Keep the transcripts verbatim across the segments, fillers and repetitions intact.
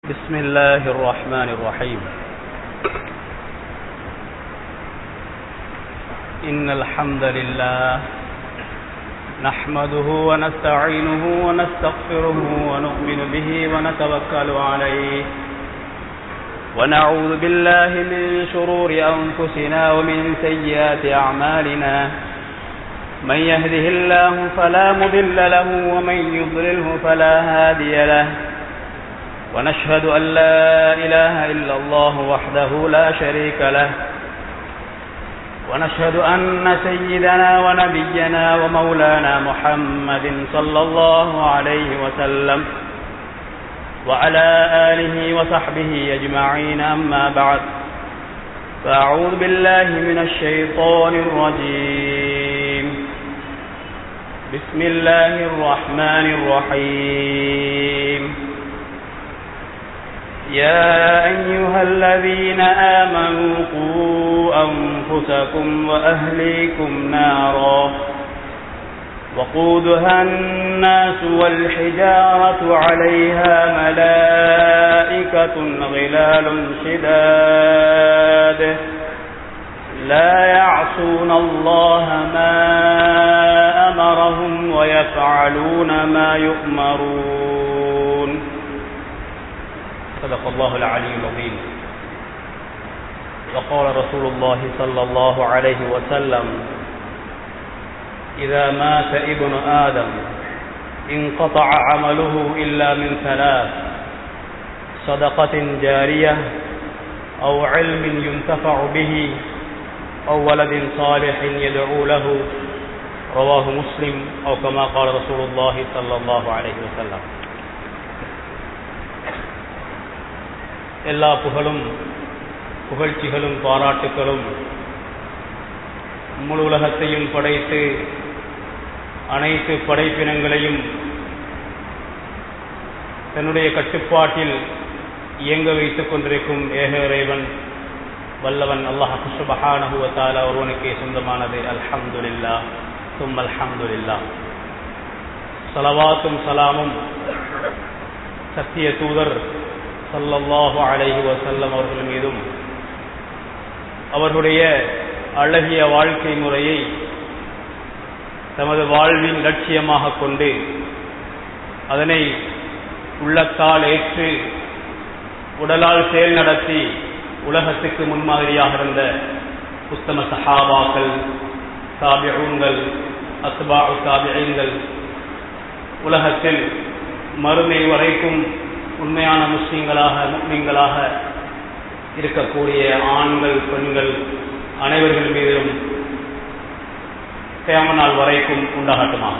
بسم الله الرحمن الرحيم. إن الحمد لله نحمده ونستعينه ونستغفره ونؤمن به ونتوكل عليه ونعوذ بالله من شرور أنفسنا ومن سيئات أعمالنا. من يهده الله فلا مضل له ومن يضلله فلا هادي له. ونشهد أن لا إله إلا الله وحده لا شريك له. ونشهد أن سيدنا ونبينا ومولانا محمد صلى الله عليه وسلم وعلى آله وصحبه أجمعين. أما بعد، فأعوذ بالله من الشيطان الرجيم. بسم الله الرحمن الرحيم. يا أيها الذين آمنوا قوا أنفسكم وأهليكم نارا وقودها الناس والحجارة عليها ملائكة غلال شداد لا يعصون الله ما أمرهم ويفعلون ما يؤمرون. صدق الله العلي العظيم. وقال رسول الله صلى الله عليه وسلم: إذا مات ابن آدم انقطع عمله إلا من ثلاث: صدقة جارية أو علم ينتفع به أو ولد صالح يدعو له. رواه مسلم أو كما قال رسول الله صلى الله عليه وسلم. எல்லா புகழும் புகழ்ச்சிகளும் பாராட்டுகளும் முழு உலகத்தையும் படைத்து அனைத்து படைப்பினங்களையும் தன்னுடைய கட்டுப்பாட்டில் இயங்க வைத்துக் கொண்டிருக்கும் ஏக இறைவன் வல்லவன் அல்லாஹ் சுப்ஹானஹு வ தஆலா ஒருவனுக்கே சொந்தமானது. அல்ஹம்துலில்லாஹ் சும்ம அல்ஹம்துலில்லாஹ். ஸலவாத்தும் ஸலாமும் சத்திய தூதர் ஸல்லல்லாஹு அலைஹி வஸல்லம் அவர்கள் மீதும் அவர்களுடைய அழகிய வாழ்க்கை முறையை தமது வாழ்வின் லட்சியமாக கொண்டு அதனை உள்ளத்தால் ஏற்று உடலால் செயல் நடத்தி உலகத்துக்கு முன்மாதிரியாக இருந்த உத்தம சஹாபாக்கள், தாபிஊன்கள், அத்பாஉ தாபிஈன்கள், உலகத்தில் மறுமை வரைக்கும் உண்மையான முஸ்லிம்களாக முஃமின்களாக இருக்கக்கூடிய ஆண்கள் பெண்கள் அனைவர்கள் மீதும் கியாமத் நாள் வரைக்கும் உண்டாகட்டுமாக.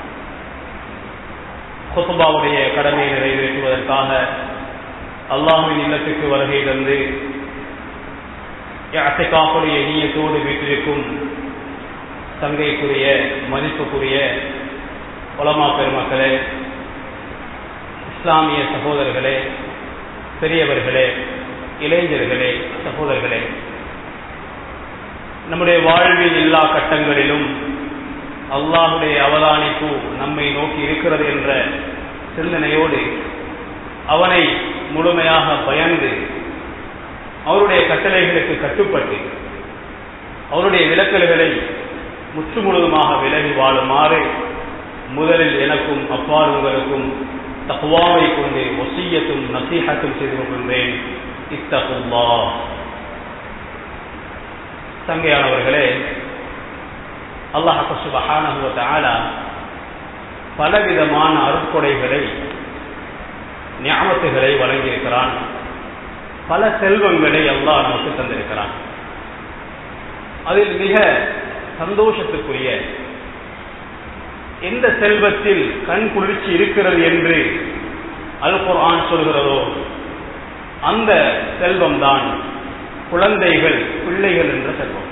குத்பாவுடைய கடமையை நிறைவேற்றுவதற்காக அல்லாஹ்வின் இல்லத்துக்கு வருகை தந்து இஅ்திகாஃபுடைய நியத்தோடு வீட்டிற்கும் சங்கைக்குரிய மதிப்புக்குரிய உலமா பெருமக்களே, இஸ்லாமிய சகோதரர்களே, பெரியவர்களே, இளைஞர்களே, சகோதரர்களே, நம்முடைய வாழ்வின் எல்லா கட்டங்களிலும் அல்லாஹுடைய அவதானிப்பு நம்மை நோக்கி இருக்கிறது என்ற சிந்தனையோடு அவனை முழுமையாக பயந்து அவருடைய கட்டளைகளுக்கு கட்டுப்பட்டு அவருடைய விலக்கல்களை முற்று முழுதுமாக விலகி வாழுமாறு முதலில் எனக்கும் அப்பால் உங்களுக்கும் தக்வாவை கொண்டு வசியத்தும் நசீஹத்தும் செய்து கொள்கின்றேன். இத்தகுல்லாஹ். சங்கையானவர்களே, அல்லாஹ் சுப்ஹானஹு வ தஆலா பலவிதமான அருட்கொடைகளை நிஅமத்துகளை வழங்கியிருக்கிறான். பல செல்வங்களை அல்லாஹ் நமக்கு தந்திருக்கிறான். அதில் மிக சந்தோஷத்துக்குரிய எந்த செல்வத்தில் கண் குளிர்ச்சி இருக்கிறது என்று அல் குர்ஆன் சொல்கிறதோ அந்த செல்வம் தான் குழந்தைகள், பிள்ளைகள் என்ற செல்வம்.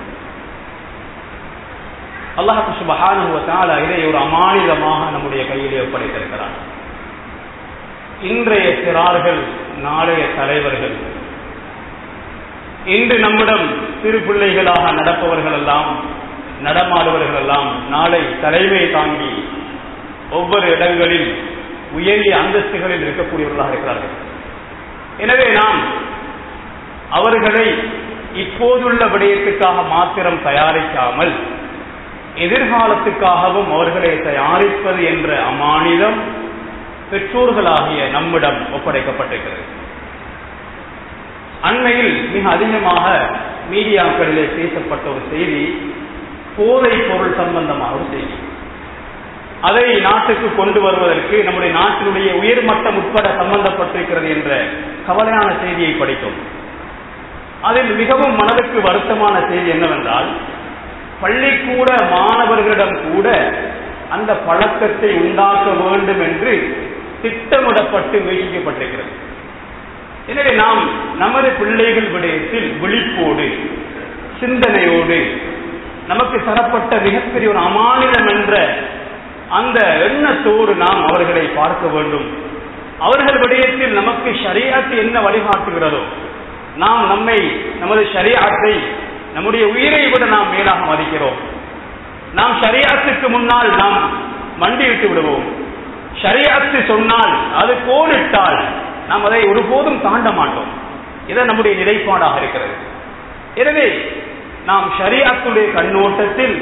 அல்லாஹ் சுப்ஹானஹு வ தஆலா இதை ஒரு அமானிதமாக நம்முடைய கையிலே ஒப்படைத்திருக்கிறார். இன்றைய சிறார்கள் நாளைய தலைவர்கள். இன்று நம்மிடம் சிறு பிள்ளைகளாக நடப்பவர்கள் எல்லாம், நடமாடுவர்கள் எல்லாம் நாளை தலைமை தாங்கி ஒவ்வொரு இடங்களில் உயரிய அந்தஸ்துகளில் இருக்கக்கூடியவர்களாக இருக்கிறார்கள். எனவே நாம் அவர்களை இப்போதுள்ள விடயத்துக்காக மாத்திரம் தயாரிக்காமல் எதிர்காலத்துக்காகவும் அவர்களை தயாரிப்பது என்ற அமானிதம் பெற்றோர்களாகிய நம்மிடம் ஒப்படைக்கப்பட்டிருக்கிறது. அண்மையில் மிக அதிகமாக மீடியாக்களிலே பேசப்பட்ட ஒரு செய்தி போதைப் பொருள் சம்பந்தமான ஒரு செய்தி. அதை நாட்டுக்கு கொண்டு வருவதற்கு நம்முடைய நாட்டினுடைய உயர்மட்டம் உட்பட சம்பந்தப்பட்டிருக்கிறது என்ற கவலையான செய்தியை படித்தோம். அதில் மிகவும் மனதுக்கு வருத்தமான செய்தி என்னவென்றால், பள்ளிக்கூட மாணவர்களிடம் கூட அந்த பழக்கத்தை உண்டாக்க வேண்டும் என்று திட்டமிடப்பட்டு முயற்சிக்கப்பட்டிருக்கிறது. எனவே நாம் நமது பிள்ளைகள் விடயத்தில் விழிப்போடு சிந்தனையோடு நமக்கு தரப்பட்ட மிகப்பெரிய ஒரு அமானிதம் என்ற அந்த எண்ணத்தோடு நாம் அவர்களை பார்க்க வேண்டும். அவர்கள் விடயத்தில் நமக்கு ஷரீஅத் என்ன வழிகாட்டுகிறதோ, நாம் நம்மை நமது ஷரீஅத்தை நம்முடைய உயிரை விட நாம் மேலாக மதிக்கிறோம். நாம் ஷரீஅத்துக்கு முன்னால் நாம் மண்டியிட்டு விடுவோம். ஷரீஅத்து சொன்னால் அது கோடிட்டால் நாம் அதை ஒருபோதும் தாண்ட மாட்டோம். இது நம்முடைய நிலைப்பாடாக இருக்கிறது. எனவே நாம் ஷரீஅத்துடைய கண்ணோட்டத்தில்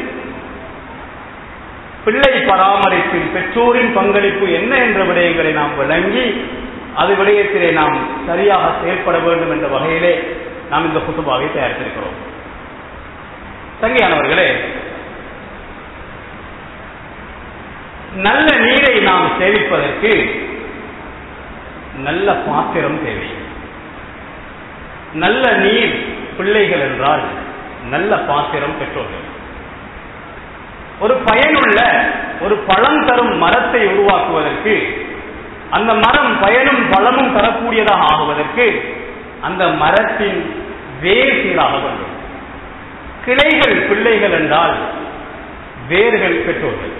பிள்ளை பராமரிப்பில் பெற்றோரின் பங்களிப்பு என்ன என்ற விடயங்களை நாம் விளங்கி அது விடயத்திலே நாம் சரியாக செயல்பட வேண்டும் என்ற வகையிலே நாம் இந்த குத்துபாவை தயாரித்திருக்கிறோம். சங்கையானவர்களே, நல்ல நீரை நாம் சேமிப்பதற்கு நல்ல பாத்திரம் தேவை. நல்ல நீர் பிள்ளைகள் என்றால் நல்ல பாத்திரம் பெற்றோர்கள். ஒரு பயனுள்ள ஒரு பழம் தரும் மரத்தை உருவாக்குவதற்கு, அந்த மரம் பயனும் பழமும் தரக்கூடியதாக ஆகுவதற்கு அந்த மரத்தின் வேர் சீராக வேண்டும். கிளைகள் பிள்ளைகள் என்றால் வேர்கள் பெற்றோர்கள்.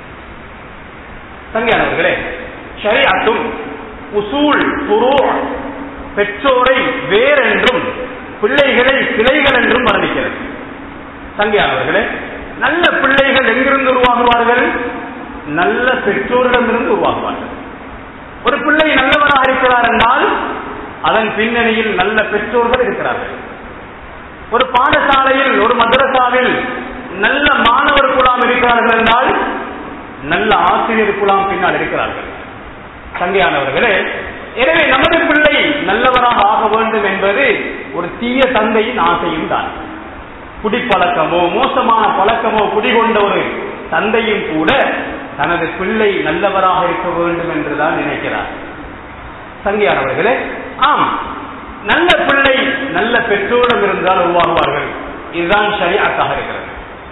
சங்கையானவர்களே, ஷரீஅத்தும் உசூல் ஃபுரூ பெற்றோரை வேர் என்றும் பிள்ளைகளை கிளைகள் என்றும் வர்ணிக்கிறது. சங்கையானவர்களே, நல்ல பிள்ளைகள் எங்கிருந்து உருவாகுவார்கள்? நல்ல பெற்றோரிடமிருந்து உருவாகுவார்கள். ஒரு பிள்ளை நல்லவராக இருக்கிறார் என்றால் அதன் பின்னணியில் நல்ல பெற்றோர்கள் இருக்கிறார்கள். ஒரு பாடசாலையில் ஒரு மதரசாவில் நல்ல மாணவர் குழாம் இருக்கிறார்கள் என்றால் நல்ல ஆசிரியர் குழாம் பின்னால் இருக்கிறார்கள். சங்கையானவர்களே, எனவே நமது பிள்ளை நல்லவராக ஆக வேண்டும் என்பது ஒரு தீய தந்தையின் ஆசையும் தான். குடிப்பழக்கமோ மோசமான பழக்கமோ குடிகொண்ட ஒரு தந்தையும் கூட தனது பிள்ளை நல்லவராக இருக்க வேண்டும் என்றுதான் நினைக்கிறார். சங்கையானவர்களே, ஆம், நல்ல பிள்ளை நல்ல பெற்றோரிடம் இருந்தால் உருவாகுவார்கள். இதுதான் ஷரீஅத்தாக இருக்கிறது.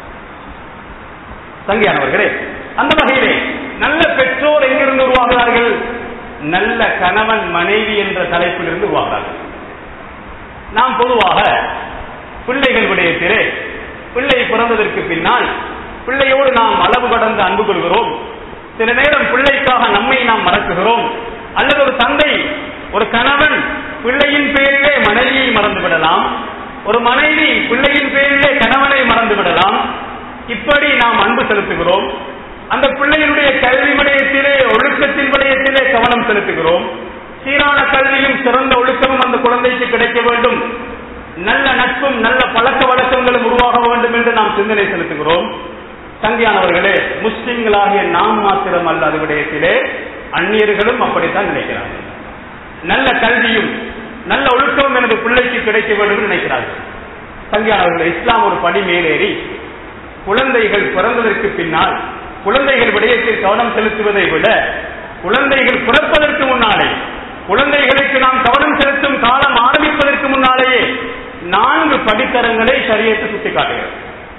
சங்கையானவர்களே, அந்த வகையிலே நல்ல பெற்றோர் எங்கிருந்து உருவாகிறார்கள்? நல்ல கணவன் மனைவி என்ற தலைப்பிலிருந்து உருவாகிறார்கள். நாம் பொதுவாக பிள்ளைகள் விடயத்திலே பிள்ளை பிறந்ததற்கு பின்னால் பிள்ளையோடு நாம் அளவு கடந்து அன்பு கொள்கிறோம். சில நேரம் பிள்ளைக்காக நம்மை நாம் மறக்குகிறோம். அல்லது ஒரு தந்தை ஒரு கணவன் பிள்ளையின் பேரிலே மனைவியை மறந்து விடலாம். ஒரு மனைவி பிள்ளையின் பேரிலே கணவனை மறந்து விடலாம். இப்படி நாம் அன்பு செலுத்துகிறோம். அந்த பிள்ளையினுடைய கல்வி விடயத்திலே ஒழுக்கத்தின் விடயத்திலே கவனம் செலுத்துகிறோம். சீரான கல்வியும் சிறந்த ஒழுக்கமும் அந்த குழந்தைக்கு கிடைக்க வேண்டும், நல்ல நட்பும் நல்ல பழக்க வழக்கங்களும் உருவாக வேண்டும் என்று நாம் சிந்தனை செலுத்துகிறோம். சங்கையானவர்களே, முஸ்லிம்களாகிய நாம் மாத்திரம் அல்ல, அது விடயத்திலே அந்நியர்களும் அப்படித்தான் நினைக்கிறார்கள். நல்ல கல்வியும் நல்ல ஒழுக்கமும் எனது பிள்ளைக்கு கிடைக்க வேண்டும் என்று நினைக்கிறார்கள். சங்கையானவர்களே, இஸ்லாம் ஒரு படி மேலேறி குழந்தைகள் பிறந்ததற்கு பின்னால் குழந்தைகள் விடயத்தில் கவனம் செலுத்துவதை விட குழந்தைகள் பிறப்பதற்கு முன்னாலே குழந்தைகளுக்கு நாம் கவனம் செலுத்தும் காலம் ஆரம்பிப்பதற்கு முன்னாலேயே நான்கு படித்தரங்களை ஷரியத்து சுட்டிக்காட்டுகிறது.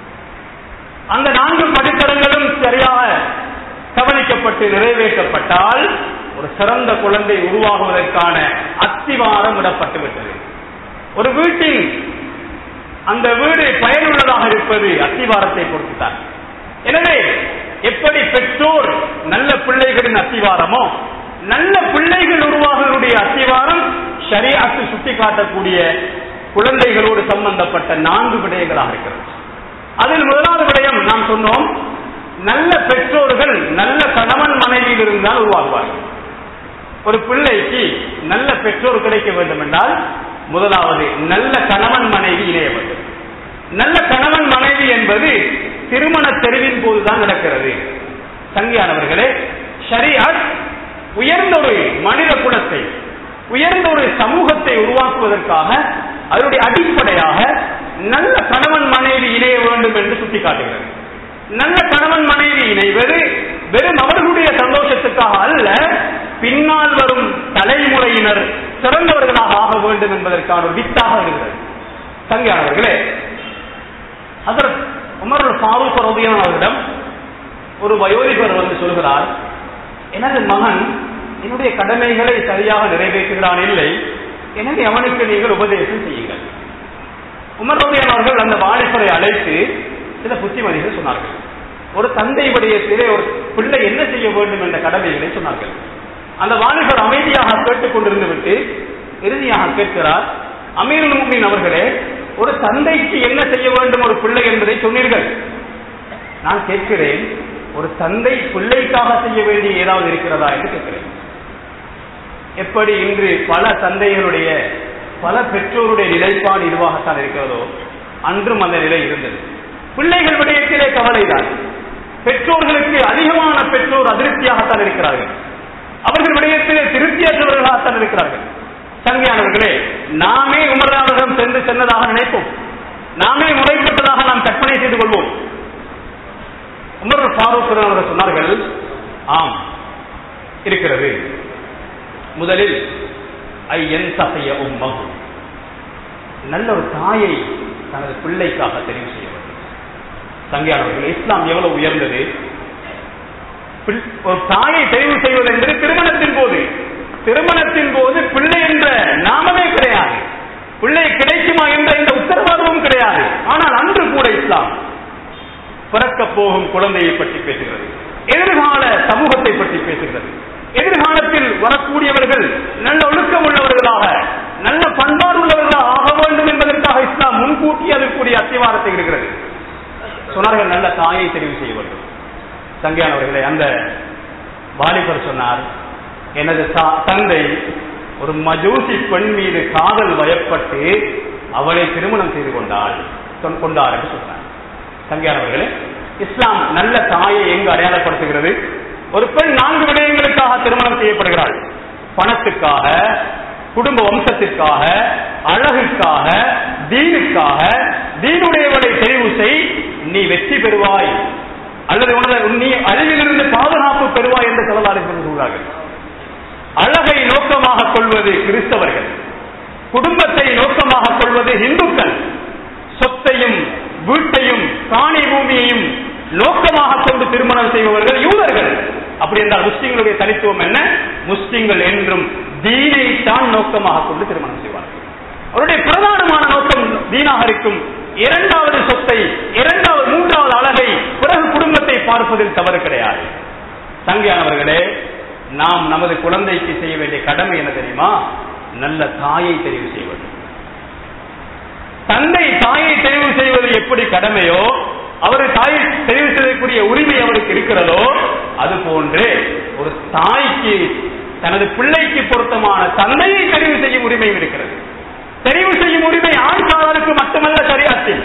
அந்த நான்கு படித்தரங்களும் சரியாக கவனிக்கப்பட்டு நிறைவேற்றப்பட்டால் ஒரு சிறந்த குழந்தை உருவாகுவதற்கான அஸ்திவாரம் விடப்பட்டுவிட்டது. ஒரு வீட்டில் அந்த வீடு பயனுள்ளதாக இருப்பது அஸ்திவாரத்தை பொறுத்துத்தான். எனவே எப்படி பெற்றோர் நல்ல பிள்ளைகளின் அஸ்திவாரமோ, நல்ல பிள்ளைகள் உருவாகுவதற்குரிய அஸ்திவாரம் ஷரீஅத்து சுட்டிக்காட்டக்கூடிய குழந்தைகளோடு சம்பந்தப்பட்ட நான்கு விடயங்களாக இருக்கிறது. அதில் முதலாவது விடயம் நாம் சொன்னோம், நல்ல பெற்றோர்கள் நல்ல கணவன் மனைவியில் இருந்தால் உருவாகுவார்கள். ஒரு பிள்ளைக்கு நல்ல பெற்றோர் கிடைக்க வேண்டும் என்றால் முதலாவது நல்ல கணவன் மனைவி இணைய வேண்டும். நல்ல கணவன் மனைவி என்பது திருமண தெரிவின் போதுதான் நடக்கிறது. சங்கியானவர்களே, ஷரீஅத் உயர்ந்த ஒரு மனித குலத்தை, உயர்ந்த ஒரு சமூகத்தை உருவாக்குவதற்காக அதனுடைய அடிப்படையாக நல்ல கணவன் மனைவி இணைய வேண்டும் என்று சுட்டிக்காட்டுகிறது. நல்ல கணவன் மனைவி இணைவது வெறும் அவர்களுடைய சந்தோஷத்துக்காக அல்ல, பின்னால் வரும் தலைமுறையினர் சிறந்தவர்களாக ஆக வேண்டும் என்பதற்கான ஒரு வித்தாக இருக்கிறது. சங்கியானவர்களே, ஹஜ்ரத் உமர் ஃபாரூக் ரலியல்லாஹு அன்ஹு அவரிடம் ஒரு வயோதிபர் வந்து சொல்கிறார், எனது மகன் என்னுடைய கடமைகளை சரியாக நிறைவேற்றுகிறான் இல்லை, எனவே அவனுக்கு நீங்கள் உபதேசம் செய்யுங்கள். உமர் ரலியல்லாஹு அன்ஹு அவர்கள் அந்த வாலிபரை அழைத்து சில புத்திமதிகள் சொன்னார்கள். ஒரு தந்தை விடயத்திலே ஒரு பிள்ளை என்ன செய்ய வேண்டும் என்ற கடமைகளை சொன்னார்கள். அந்த வாலிபர் அமைதியாக கேட்டுக் கொண்டிருந்து விட்டு இறுதியாக கேட்கிறார், அமீருல் முஃமினீன் அவர்களே, ஒரு தந்தைக்கு என்ன செய்ய வேண்டும் ஒரு பிள்ளை என்பதை சொன்னீர்கள். நான் கேட்கிறேன், ஒரு தந்தை பிள்ளைக்காக செய்ய வேண்டிய ஏதாவது இருக்கிறதா என்று கேட்கிறேன். எப்படி இன்று பல தந்தைகளுடைய பல பெற்றோருடைய நிலைப்பாடு இதுவாகத்தான் இருக்கிறதோ, அன்றும் அந்த நிலை இருந்தது. பிள்ளைகள் விடயத்திலே கவலைதான். பெற்றோர்களுக்கு அதிகமான பெற்றோர் அதிருப்தியாகத்தான் இருக்கிறார்கள். அவர்கள் விடயத்திலே திருப்தியற்றவர்களாகத்தான் இருக்கிறார்கள். சங்கியானவர்களே, நாமே உமர்ராவிடம் சென்று சென்றதாக நினைப்போம், நாமே முறைப்பட்டதாக நாம் கற்பனை செய்து கொள்வோம். உமர் ஃபாரூக் அவர்கள் சொன்னார்கள், ஆம் இருக்கிறது. முதலில் ஐயன் சகைய உம்மகு, நல்ல ஒரு தாயை தனது பிள்ளைக்காக தெரிவு செய்ய வேண்டும். சங்கியானவர்கள், இஸ்லாம் எவ்வளவு உயர்ந்தது! ஒரு தாயை தெரிவு செய்வது என்பது திருமணத்தின் போது, திருமணத்தின் போது பிள்ளை என்ற நாமமே கிடையாது, பிள்ளை கிடைக்குமா என்ற இந்த உத்தரவாதமும் கிடையாது. ஆனால் அன்று கூட இஸ்லாம் பிறக்க போகும் குழந்தையை பற்றி பேசுகிறது, எதிர்கால சமூகத்தை பற்றி பேசுகிறது. எதிர்காலத்தில் வரக்கூடியவர்கள் நல்ல ஒழுக்கம் உள்ளவர்களாக, நல்ல பண்பாடு உள்ளவர்களாக ஆக வேண்டும் என்பதற்காக இஸ்லாம் முன்கூட்டி அதற்குரிய அத்திவாரத்தை இருக்கிறது. சொன்னார்கள், நல்ல தாயை தெரிவு செய்ய வேண்டும். சங்கியானவர்களே, அந்த வாலிபர் சொன்னார், எனது தந்தை ஒரு மஜூசி பெண் மீது காதல் வயப்பட்டு அவளை திருமணம் செய்து கொண்டாள் கொண்டார் என்று சொன்னார். சங்கியானவர்களே, இஸ்லாம் நல்ல தாயை எங்கு அடையாளப்படுத்துகிறது? ஒரு பெண் நான்கு விடயங்களுக்காக திருமணம் செய்யப்படுகிறாள். பணத்துக்காக, குடும்ப வம்சத்திற்காக, அழகுக்காக, தீனுக்காக. தீனுடையவளை தெரிவு செய், நீ வெற்றி பெறுவாய், அல்லது நீ அழிவிலிருந்து பாதுகாப்பு பெறுவாய் என்று சொல்லலாறு சொல்கிறார்கள். அழகை நோக்கமாக கொள்வது கிறிஸ்தவர்கள், குடும்பத்தை நோக்கமாக கொள்வது இந்துக்கள், சொத்தையும் வீட்டையும் காணி பூமியையும் நோக்கமாக கொண்டு திருமணம் செய்பவர்கள் யூதர்கள். அப்படி என்றால் முஸ்லிம்களுடைய தனித்துவம் என்ன? முஸ்லிம்கள் என்றும் தீனை தான் நோக்கமாக கொண்டு திருமணம் செய்வார்கள். அவருடைய பிரதானமான நோக்கம் தீனாக இருக்கும். இரண்டாவது சொத்தை, இரண்டாவது மூன்றாவது அழகை, பிறகு குடும்பத்தை பார்ப்பதில் தவறு கிடையாது. சங்கியானவர்களே, நாம் நமது குழந்தைக்கு செய்ய வேண்டிய கடமை என்ன தெரியுமா? நல்ல தாயை தெரிவு செய்வது. தந்தை தாயை தெரிவு செய்வது எப்படி கடமையோ, அவர் தாயை தெரிவு செய்யக்கூடிய உரிமை அவருக்கு இருக்கிறதோ, அது போன்றே ஒரு தாய்க்கு தனது பிள்ளைக்கு பொருத்தமான தந்தையை தெரிவு செய்யும் உரிமையும் இருக்கிறது. தெரிவு செய்யும் உரிமை ஆண் சாராருக்கு மட்டுமல்ல, ஷரியத்தில்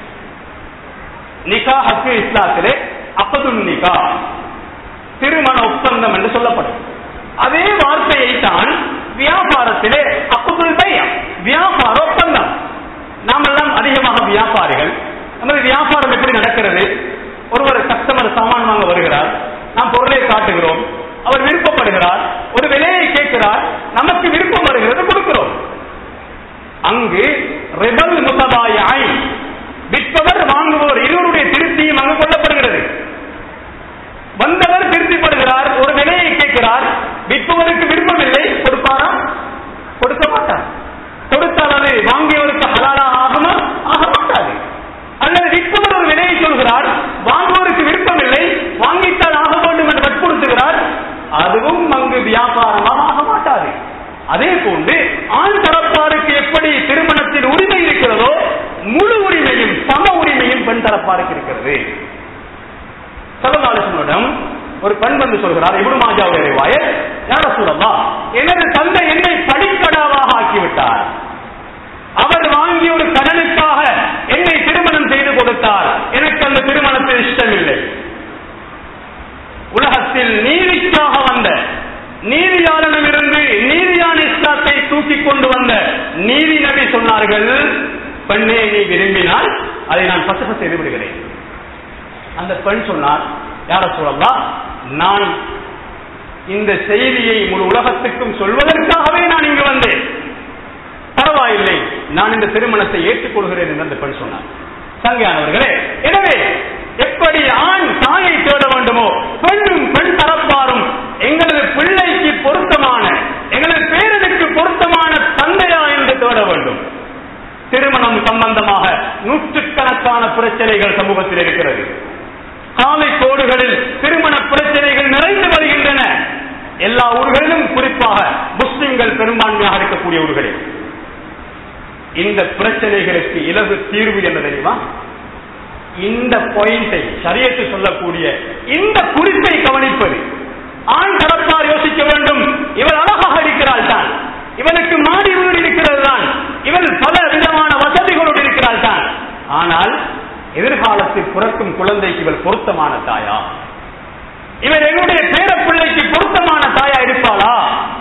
நிகா ஹக்கு இஸ்லாத்திலே அக்துன் நிகா, திருமண ஒப்பந்தம் என்று சொல்லப்படும். அதே வார்த்தையை தான் வியாபாரத்திலே அக்துல் பை, வியாபார ஒப்பந்தம். நாம் எல்லாம் அதிகமாக வியாபாரிகள். நமது வியாபாரம் எப்படி நடக்கிறது? ஒருவர் கஸ்டமர் சாமான் வாங்க வருகிறார், நாம் பொருளை காட்டுகிறோம், அவர் விருப்பப்படுகிறார், ஒரு விலையை கேட்கிறார், நமக்கு விருப்பம் வருகிறது, கொடுக்கிறோம். அங்கு ரிபல் முத்தபாயாய், விற்பவர் வாங்குபவர் இருவருடைய திருப்தியும் அங்கு கொள்ளப்படுகிறது. வந்தவர் திருப்திப்படுகிறார், ஒரு விலையை கேட்கிறார், விற்பவருக்கு விருப்பம் இல்லை, கொடுப்பாரா? கொடுக்க மாட்டார். கொடுத்தால் அது வாங்கியவருக்கு ஹலாலா ஆகுமா? ஆக மாட்டாது. அல்லது விற்பவர் ஒரு விலையை சொல்கிறார், வாங்குவதற்கு விருப்பம் இல்லை, வாங்கித்தால் ஆக வேண்டும் என்று வற்புறுத்துகிறார், அதுவும் அங்கு வியாபாரமாக ஆக மாட்டாது. அதே போன்று ஆண் தரப்பாருக்கு எப்படி திருமணத்தின் உரிமை இருக்கிறதோ, முழு உரிமையும் சம உரிமையும் பெண் தரப்பாருக்கு இருக்கிறது. ஸல்லல்லாஹு அலைஹி வஸல்லம் ஒரு பெண் வந்து சொல்கிறார், இப்னு மாஜாவுடைய ரிவாயத், யா ரசூலல்லாஹ், எனது தந்தை என்னை படிக்கடாவாக ஆக்கிவிட்டார். அவர் வாங்கிய ஒரு கடனுக்காக என்னை திருமணம் செய்து கொடுத்தார். எனக்கு அந்த திருமணத்தில் இஷ்டமில்லை. உலகத்தில் நீதிக்காக வந்த நீதியாளனிலிருந்து நீதியான இஸ்லாத்தை தூக்கி கொண்டு வந்த நீதி நபி சொன்னார்கள், பெண்ணே நீ விரும்பினால் அதை நான் பசக செய்து விடுகிறேன். அந்த பெண் சொன்னார், யார சொல்லலாம், நான் இந்த செய்தியை முழு உலகத்துக்கும் சொல்வதற்காகவே நான் இங்கு வந்தேன், பரவாயில்லை நான் இந்த திருமணத்தை ஏற்றுக்கொள்கிறேன் என்று அந்த பெண் சொன்னார். சங்கையானவர்களே, எனவே எப்படி ஆண் தாயை தேட வேண்டுமோ பெண்ணும் பெண் தரப்பாரும் எங்களது பிள்ளைக்கு பொருத்தமான எங்களது பேரனுக்கு பொருத்தமான தந்தையா என்று தேட வேண்டும். திருமணம் சம்பந்தமாக நூற்றுக்கணக்கான பிரச்சனைகள் சமூகத்தில் இருக்கிறது. காலை கோடுகளில் திருமண பிரச்சனைகள் நிறைந்து வருகின்றன. எல்லா ஊர்களிலும், குறிப்பாக முஸ்லிம்கள் பெரும்பான்மையாக இருக்கக்கூடிய ஊர்களில் இந்த பிரச்சனைகளுக்கு இலகு தீர்வு என்ன தெரியுமா? இந்த பாயிண்டை ஷரியத்து சொல்லக்கூடிய இந்த குறிப்பை கவனிப்பது. ஆண் தரப்பார் யோசிக்க வேண்டும், இவள் அழகாக இருக்கிறாள் தான், இவனுக்கு மாடி வீடு இருக்கிறது தான், இவள் பல விதமான வசதிகளோடு இருக்கிறாள் தான், ஆனால் எதிர்காலத்தில் பிறக்கும் குழந்தைக்கு இவள் பொருத்தமான தாயா, இவள் என்னுடைய பேர பிள்ளைக்கு பொருத்தமான தாயா இருப்பாளா?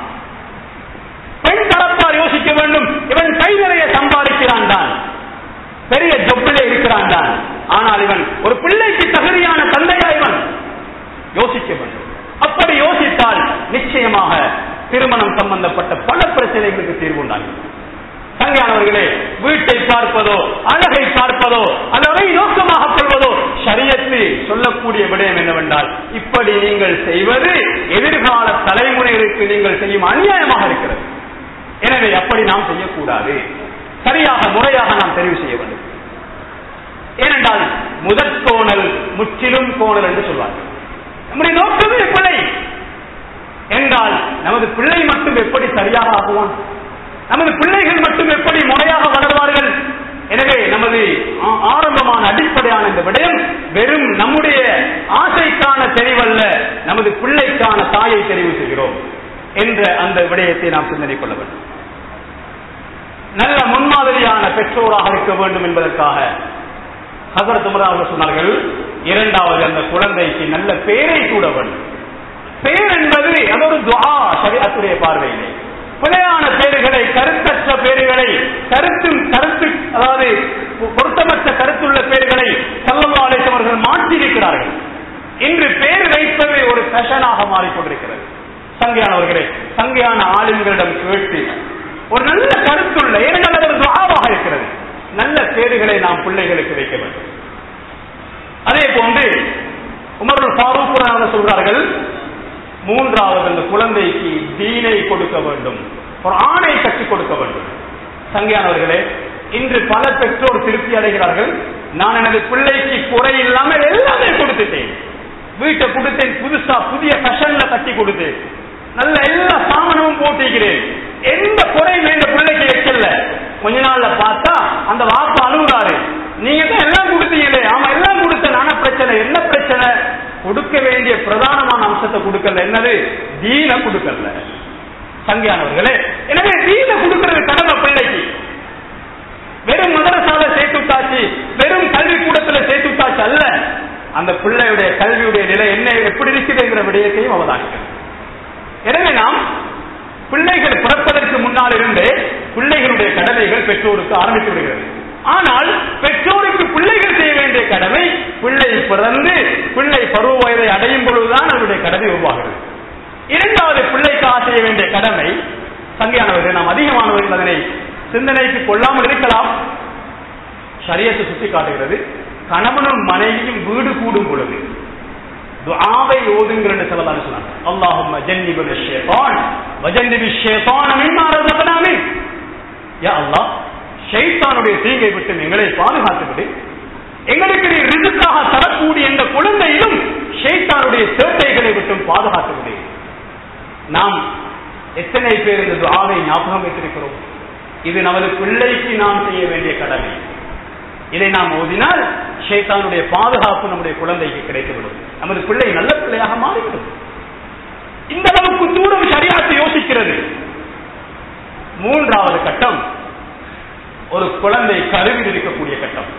பெண் தரப்பார் யோசிக்க வேண்டும், இவன் கை நிறைய சம்பாதிக்கிறான் தான், பெரிய ஜொப்பிலே இருக்கிறான் தான், ஆனால் இவன் ஒரு பிள்ளைக்கு தகுதியான தந்தையா இவன் யோசிக்க வேண்டும். அப்படி யோசித்தால் நிச்சயமாக திருமணம் சம்பந்தப்பட்ட பல பிரச்சனைகளுக்கு தீர்வு உண்டாகும். சங்கையானவர்களே, வீட்டை பார்ப்பதோ அழகை பார்ப்பதோ அல்லவை நோக்கமாக கொள்வதோ ஷரியத்து சொல்லக்கூடிய விடயம் என்னவென்றால், இப்படி நீங்கள் செய்வது எதிர்கால தலைமுறைகளுக்கு நீங்கள் செய்யும் அநியாயமாக இருக்கிறது. எனவே அப்படி நாம் செய்யக்கூடாது. சரியாக முறையாக நாம் தெரிவு செய்ய வேண்டும். ஏனென்றால் முதற் கோணல் முற்றிலும் கோணல் என்று சொல்வார்கள். நம்முடைய நோக்கமே பிள்ளை என்றால் நமது பிள்ளை மட்டும் எப்படி சரியாக ஆகுவான், நமது பிள்ளைகள் மட்டும் எப்படி முறையாக வளர்வார்கள். எனவே நமது ஆரம்பமான அடிப்படையான இந்த விடயம் வெறும் நம்முடைய ஆசைக்கான தெரிவல்ல, நமது பிள்ளைக்கான தாயை தெரிவு செய்கிறோம் என்ற அந்த விடயத்தை நாம் சிந்தனை கொள்ள வேண்டும். நல்ல முன்மாதிரியான பெற்றோராக இருக்க வேண்டும் என்பதற்காக ஹஸரத் உமர் அவர்கள் சொன்னார்கள், இரண்டாவது அந்த குழந்தைக்கு நல்ல பேரை கூட வேண்டும். பேர் என்பது அது ஒரு துஆ ஷரீஅத்துடைய பார்வையிலே. பிழையான பேர்களை, கருத்தற்ற பேர்களை, கருத்தும் கருத்து அதாவது பொருத்தமற்ற கருத்துள்ள பேர்களை ஸல்லல்லாஹு அலைஹி வஸல்லம் அவர்கள் மாற்றியிருக்கிறார்கள். இன்று பேர் வைப்பது ஒரு ஃபேஷனாக மாறிக்கொண்டிருக்கிறது. சங்கையானவர்களே, சங்கையான ஆளுங்களிடம் கேட்டு ஒரு நல்ல கருத்துள்ள, ஏனென்றால் ஒரு துஆவாக இருக்கிறது, நல்ல பேர்களை நாம் பிள்ளைகளுக்கு வைக்க வேண்டும். அதே போன்று உமர் ஃபாரூக் அவர்கள் சொல்றார்கள், மூன்றாவது அந்த குழந்தைக்கு தீனை கொடுக்க வேண்டும், ஒரு ஆணை கற்றுக் கொடுக்க வேண்டும். சங்கையானவர்களே, இன்று பல பெற்றோர் திருப்தி அடைகிறார்கள், நான் எனது பிள்ளைக்கு குறை இல்லாமல் எல்லாமே கொடுத்துட்டேன், வீட்டை கொடுத்தேன், புதுசா புதிய ஃபேஷன்ல கட்டி கொடுத்தேன், நல்ல எல்லா சாமானமும் போட்டிருக்கிறேன், எந்த குறையும் இந்த பிள்ளைக்கு வைக்கல. கொஞ்ச நாள்ல பார்த்தா அந்த வாப்பா அழுகுறாரு, நீங்க தான் எல்லாம் கொடுத்தீங்களே. ஆமா எல்லாம் கொடுத்த, நான பிரச்சனை என்ன பிரச்சனை? கொடுக்க வேண்டிய பிரதானமான அம்சத்தை கொடுக்கல, என்னது? தீன கொடுக்கல. சங்கையானவர்களே, எனவே தீன கொடுக்கிறது கடமை பிள்ளைக்கு. வெறும் மதரசால சேர்த்துட்டாச்சு, வெறும் கல்வி கூடத்துல சேர்த்துட்டாச்சு அல்ல, அந்த பிள்ளையுடைய கல்வியுடைய நிலை என்ன எப்படி இருக்குதுங்கிற விடயத்தையும் அவதானிக்கிறது. எனவே நாம் பிள்ளைகள் பிறப்பதற்கு முன்னால் இருந்தே பிள்ளைகளுடைய கடமைகள் பெற்றோருக்கு ஆரம்பித்து விடுகிறது. ஆனால் பெற்றோருக்கு பிள்ளைகள் செய்ய வேண்டிய கடமை, பிள்ளை பிறந்து பிள்ளை பருவ வயதை அடையும் பொழுதுதான் அவருடைய கடமை உருவாகிறது. இரண்டாவது பிள்ளைக்காக செய்ய வேண்டிய கடமை, சங்கையானவர்கள் நாம் அதிகமானவர்கள் அதனை சிந்தனைக்கு கொள்ளாமல் இருக்கலாம், ஷரியத்து சுட்டி காட்டுகிறது. கணவனும் மனைவியும் வீடு கூடும் பொழுது துஆவை ஓதுங்கள் என்று ஸல்லல்லாஹு சொன்னார். அல்லாஹும்ம ஜன்னிபின ஷைத்தான் வஜன்னிபி ஷைத்தான மிம்மா ரஸக்னானி. யா அல்லாஹ், ஷைத்தானுடைய தீங்கை விட்டு எங்களை பாதுகாத்து விடு, எங்களுக்கு நீ ரிஸ்காக தரக்கூடிய இந்த குழந்தையிலும் ஷைத்தானுடைய சேட்டைகளை விட்டு பாதுகாத்து விடு. நாம் எத்தனை பேர் இந்த துஆவை ஞாபகம் வைத்திருக்கிறோம்? இது நமது பிள்ளைக்கு நாம் செய்ய வேண்டிய கடமை. இதை நாம் ஓதினால் ஷைத்தானுடைய பாதுகாப்பு நம்முடைய குழந்தைக்கு கிடைத்துவிடும், நமது பிள்ளை நல்ல பிள்ளையாக மாறிவிடும். இந்த அளவுக்கு தூரம் ஷரியத்தை யோசிக்கிறது. மூன்றாவது கட்டம் ஒரு குழந்தை கருவில் இருக்கக்கூடிய கட்டம்.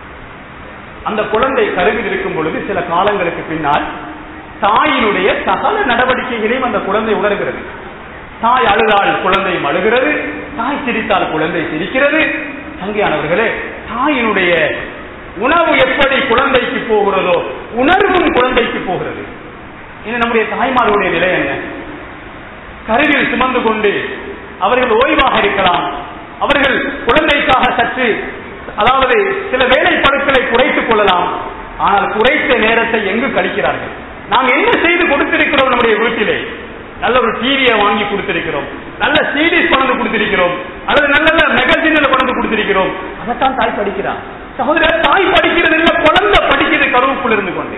அந்த குழந்தை கருவில் இருக்கும் பொழுது சில காலங்களுக்கு பின்னால் தாயினுடைய சகல நடவடிக்கைகளையும் அந்த குழந்தை உணர்கிறது. தாய் அழுதால் குழந்தையும் அழுகிறது, தாய் சிரித்தால் குழந்தை சிரிக்கிறது. சங்கையானவர்களே, தாயினுடைய உணவு எப்படி குழந்தைக்கு போகிறதோ உணர்வும் குழந்தைக்கு போகிறது. இது நம்முடைய தாய்மார்களுடைய நிலை என்ன? கருவில் சுமந்து கொண்டு அவர்கள் ஓய்வாக இருக்கலாம், அவர்கள் குழந்தைக்காக சற்று அதாவது சில வேலை படுக்களை குறைத்துக் கொள்ளலாம். ஆனால் குறைத்த நேரத்தை எங்கு கழிக்கிறார்கள்? நாம் என்ன செய்து கொடுத்திருக்கிறோம்? நம்முடைய வீட்டிலே நல்ல ஒரு டிவியை வாங்கி கொடுத்திருக்கிறோம், நல்ல சீடிஸ் கொண்டு கொடுத்திருக்கிறோம், அல்லது நல்ல நல்ல மேகசின்ல கொண்டு கொடுத்திருக்கிறோம். அதைத்தான் தாய் படிக்கிறார். சகோதரர், தாய் படிக்கிறது இல்ல, குழந்தை படிக்கிறது கருவுக்குள் இருந்து கொண்டு.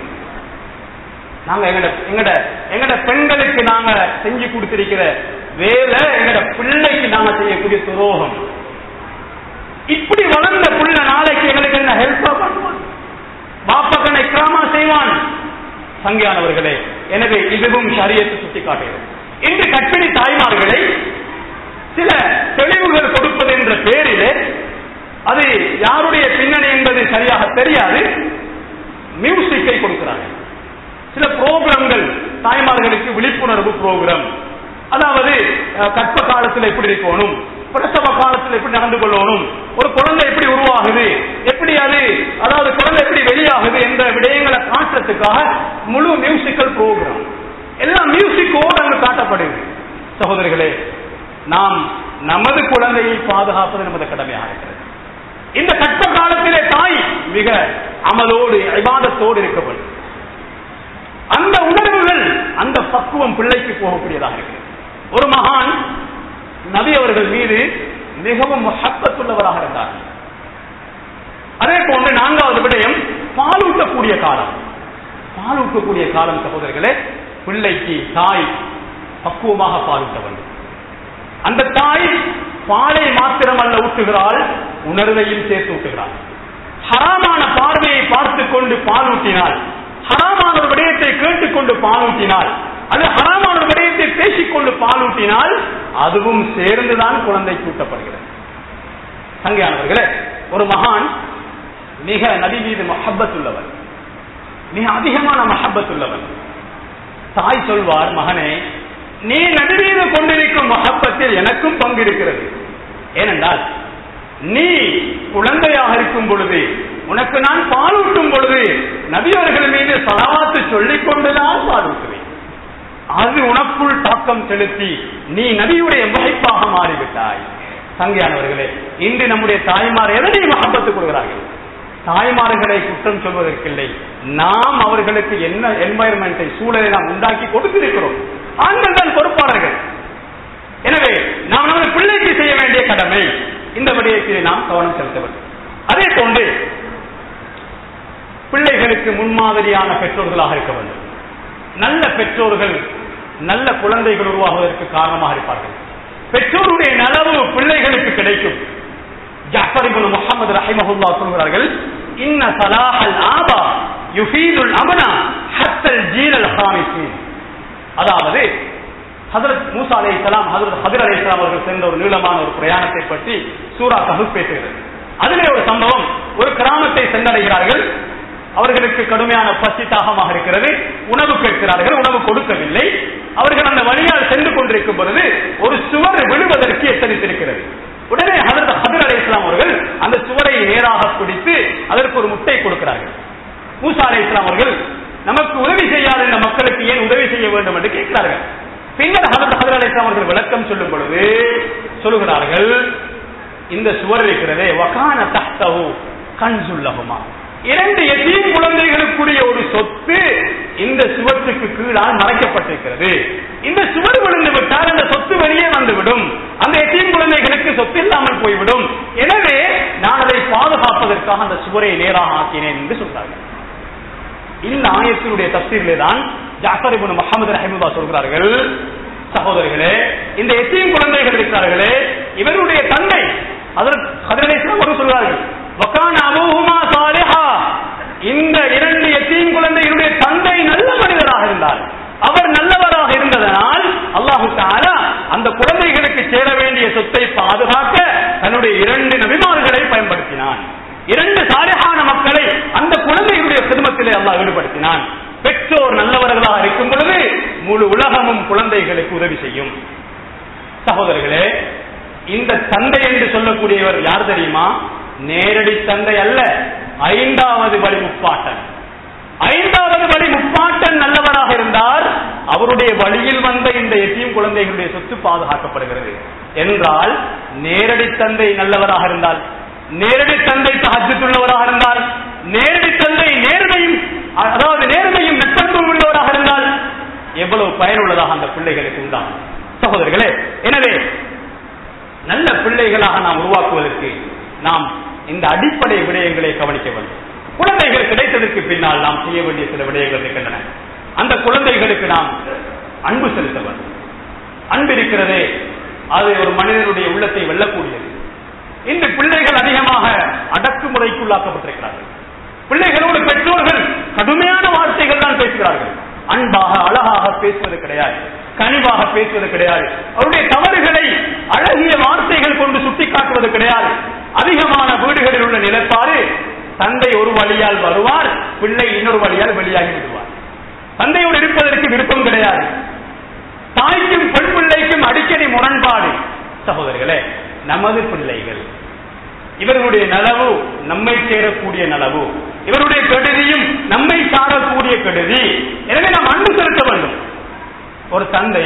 நாங்க எங்கட எங்கட எங்கட பெண்களுக்கு நாங்க செஞ்சு கொடுத்திருக்கிற வேலை எங்கட பிள்ளைக்கு நாங்க செய்யக்கூடிய துரோகம். இப்படி வளர்ந்த புள்ள நாளைக்கு எங்களுக்கு என்ன ஹெல்ப்பா பண்ணுவான்? பாப்பக்கனை கிராமா செய்வான். சங்கையானவர்களே, எனவே இதுவும் ஷரியத்தை சுட்டி காட்டுகிறது. இன்று கற்பிணி தாய்மார்களை சில தெளிவுகள் கொடுப்பது என்ற பேரிலே, அது யாருடைய பின்னணி என்பது சரியாக தெரியாது, மியூசிக்கை கொடுக்கிறார்கள். சில புரோகிராம்கள் தாய்மார்களுக்கு விழிப்புணர்வு புரோகிராம், அதாவது கற்ப காலத்தில் எப்படி இருக்கணும், பிரசவ காலத்தில் எப்படி நடந்து கொள்ளணும், ஒரு குழந்தை எப்படி உருவாகுது, எப்படி அது அதாவது குழந்தை எப்படி வெளியாகுது என்ற விடயங்களை காட்டுறதுக்காக முழு மியூசிக்கல் புரோகிராம் எல்லாம் மியூசிக்கோடு அங்கு காட்டப்படுது. சகோதரிகளே, நாம் நமது குழந்தையை பாதுகாப்பது நமது கடமையாக இருக்கிறது. இந்த கற்ப காலத்திலே தாய் மிக அமலோடு இபாதத்தோடு இருக்கப்படும். அந்த உணர்வுகள், அந்த பக்குவம் பிள்ளைக்கு போகக்கூடியதாக இருக்கிறது. ஒரு மகான் நபி அவர்கள் மீது மிகவும் முஹப்பத்துள்ளவராக இருந்தார். அதே போன்று நான்காவது விடயம் பாலூட்டக்கூடிய காலம். பாலூட்டக்கூடிய காலம் சகோதரர்களே, பிள்ளைக்கு தாய் பக்குவமாக பாலூட்ட வேண்டும். அந்த தாய் பாலை மாத்திரமல்ல ஊட்டுகிறாள், உணர்வையும் சேர்த்து ஊட்டுகிறாள். ஹராமான பார்வையை பார்த்துக் கொண்டு பாலூட்டினால், ஹராமான ஒரு விடயத்தை கேட்டுக்கொண்டு பாலூட்டினால், அது ஹராமான ஒரு விடயத்தை பேசிக்கொண்டு பாலூட்டினால் அதுவும் சேர்ந்துதான் குழந்தை கூட்டப்படுகிறது. சங்கையானவர்களே, ஒரு மகான் மிக நபி மீது மஹப்பத் உள்ளவர், மிக அதிகமான மஹப்பத் உள்ளவர். தாய் சொல்வார், மகனே, நீ நபி மீது கொண்டிருக்கும் மஹப்பத்தில் எனக்கும் பங்கு இருக்கிறது. ஏனென்றால் நீ குழந்தையாக இருக்கும் பொழுது, உனக்கு நான் பாலூட்டும் பொழுது நபி அவர்கள் மீது ஸலவாத்து சொல்லிக் கொண்டுதான் பாலூட்டுவேன். அது உனக்குள் தாக்கம் செலுத்தி நீ நபியுடைய மஹப்பாக மாறிவிட்டாய். சங்கையானவர்களே, இன்று நம்முடைய தாய்மார் எதனை மஹப்பத்து கொள்கிறார்கள்? தாய்மார்களை குற்றம் சொல்வதற்கில்லை, நாம் அவர்களுக்கு என்ன என்வாயர்மெண்டை, சூழலை நாம் உண்டாக்கி கொடுத்திருக்கிறோம். ஆண்கள் தான் பொறுப்பாளர்கள். எனவே நாம் நமது பிள்ளைக்கு செய்ய வேண்டிய கடமை, இந்த விடயத்தில் நாம் கவனம் செலுத்த வேண்டும். அதே போன்று பிள்ளைகளுக்கு முன்மாதிரியான பெற்றோர்களாக இருக்க வேண்டும். நல்ல பெற்றோர்கள் நல்ல குழந்தைகள் உருவாகுவதற்கு காரணமாக இருப்பார்கள். பெற்றோருடைய நலவு பிள்ளைகளுக்கு கிடைக்கும். ஜஅஃபர் இப்னு முஹம்மது ரஹிமஹுல்லாஹ் சொல்கிறார்கள், இன்ன ஸலாஹல் ஆபா யுஃபீதுல் அமனா ஹத்தல் ஜீலல் ஹாமிஸீன். அதாவது ஹஜ்ரத் மூசா அலைஹிஸ்ஸலாம், ஹஜ்ரத் ஹதிர் அலைஹிஸ்ஸலாம் அவர்கள் சென்ற ஒரு நீளமான ஒரு பிரயாணத்தை பற்றி சூரா கஹஃப் பேசுகிறது. அதிலே ஒரு சம்பவம், ஒரு கிராமத்தை சென்றடைகிறார்கள். அவர்களுக்கு கடுமையான பசி தாகமாக இருக்கிறது. உணவு கேட்கிறார்கள், உணவு கொடுக்கவில்லை. அவர்கள் அந்த வழியால் சென்று கொண்டிருக்கும் பொழுது ஒரு சுவர் விழுவதற்கு எத்தனித்திருக்கிறது. உடனே ஹஜ்ரத் ஹதிர் அலைஹிஸ்ஸலாம் அவர்கள் அந்த சுவரை நேராக பிடித்து அதற்கு ஒரு முட்டை கொடுக்கிறார்கள். மூசா அலைஹிஸ்ஸலாம் அவர்கள் நமக்கு உதவி செய்யாத இந்த மக்களுக்கு ஏன் உதவி செய்ய வேண்டும் என்று கேட்கிறார்கள். பின்னர் ஹஜ்ரத் ஹதிர் அலைஹிஸ்ஸலாம் அவர்கள் விளக்கம் சொல்லும் பொழுது சொல்லுகிறார்கள், இந்த சுவர் இருக்கிறதே, வகான தஹ்தஹு கன்ஸுல் லஹுமா, இரண்டு எத்தீம் குழந்தைகளுக்குரிய ஒரு சொத்து இந்த சுவற்றுக்கு கீழால் மறைக்கப்பட்டிருக்கிறது. இந்த சுவர் விழுந்து விட்டால் அந்த சொத்து வெளியே வந்துவிடும், அந்த எத்தீம் குழந்தைகளுக்கு சொத்து இல்லாமல் போய்விடும். எனவே நான் அதை பாதுகாப்பதற்காக அந்த சுவரை நேராக ஆக்கினேன் என்று சொல்றார்கள். இந்த ஆயத்தினுடைய தஃசீரிலே தான் ஜஅஃபர் இப்னு முஹம்மது ரஹிமஹுல்லாஹ் சொல்கிறார்கள், சகோதரர்களே, இந்த எத்தீம் குழந்தைகள் இருக்கிறார்களே, இவருடைய தந்தை ஹஜ்ரத் ஹதிர் அலைஹிஸ்ஸலாம் அவர்கள் சொல்கிறார்கள், வகான அபூஹுமா சாலிஹா, இந்த இரண்டு எத்தீம் குழந்தைகளுடைய தந்தை நல்ல மனிதராக இருந்தார். அவர் நல்லவராக இருந்ததனால் அல்லாஹு தஆலா அந்த குழந்தைகளுக்கு சேர வேண்டிய சொத்தை பாதுகாக்க தன்னுடைய இரண்டு நபிமார்களை பயன்படுத்தினான். இரண்டு சாலிஹான மக்களை அந்த குழந்தைகளுடைய குடும்பத்திலே அல்லாஹ் ஈடுபடுத்தினான். பெற்றோர் நல்லவர்களாக இருக்கும் பொழுது முழு உலகமும் குழந்தைகளுக்கு உதவி செய்யும். சகோதரர்களே, இந்த தந்தை என்று சொல்லக்கூடியவர் யார் தெரியுமா? நேரடி தந்தை அல்ல, ஐந்தாவது வழி முப்பாட்டன். ஐந்தாவது வழி முப்பாட்டன் நல்லவராக இருந்தால் அவருடைய வழியில் வந்த இந்த எத்தீம் குழந்தைகளுடைய சொத்து பாதுகாக்கப்படுகிறது என்றால், நேரடி தந்தை நல்லவராக இருந்தால், நேரடி தந்தை தஹஜ்ஜுத் உள்ளவராக இருந்தால், நேரடி தந்தை நேர்மையும் அதாவது நேர்மையும் நட்பண்பும் உள்ளவராக இருந்தால் எவ்வளவு பயனுள்ளதாக அந்த பிள்ளைகளுக்கு உண்டாகும். சகோதரர்களே, எனவே நல்ல பிள்ளைகளாக நாம் உருவாக்குவதற்கு நாம் இந்த அடிப்படை விடயங்களை கவனிக்க வேண்டும். குழந்தைகள் கிடைத்ததற்கு பின்னால் நாம் செய்ய வேண்டிய சில விடயங்கள் இருக்கின்றன. அந்த குழந்தைகளுக்கு நாம் அன்பு செலுத்த வேண்டும். அன்பு இருக்கிறதே, அது ஒரு மனிதனுடைய உள்ளத்தை வெல்லக்கூடியது. இந்த பிள்ளைகள் அதிகமாக அடக்குமுறைக்குள்ளாக்கப்பட்டிருக்கிறார்கள். பிள்ளைகளோடு பெற்றோர்கள் கடுமையான வார்த்தைகள் தான் பேசுகிறார்கள். அன்பாக அழகாக பேசுவது கிடையாது, கனிவாக பேசுவது கிடையாது. அவருடைய தவறுகளை அழகிய வார்த்தைகள் கொண்டு சுட்டிக்காட்டுவது கிடையாது. அதிகமான வீடுகளில் உள்ள நிலைப்பாடு, தந்தை ஒரு வழியால் வருவார், பிள்ளை இன்னொரு வழியால் வெளியாகி விடுவார். தந்தையோடு இருப்பதற்கு விருப்பம் கிடையாது. தாய்க்கும் பெண் பிள்ளைக்கும் அடிக்கடி முரண்பாடு. சகோதரர்களே, நமது பிள்ளைகள், இவர்களுடைய நலவு நம்மை சேரக்கூடிய நலவு, இவருடைய கெடுதியும் நம்மை சாரக்கூடிய கெடுதி. எனவே நாம் அன்பு செலுத்த வேண்டும். ஒரு தந்தை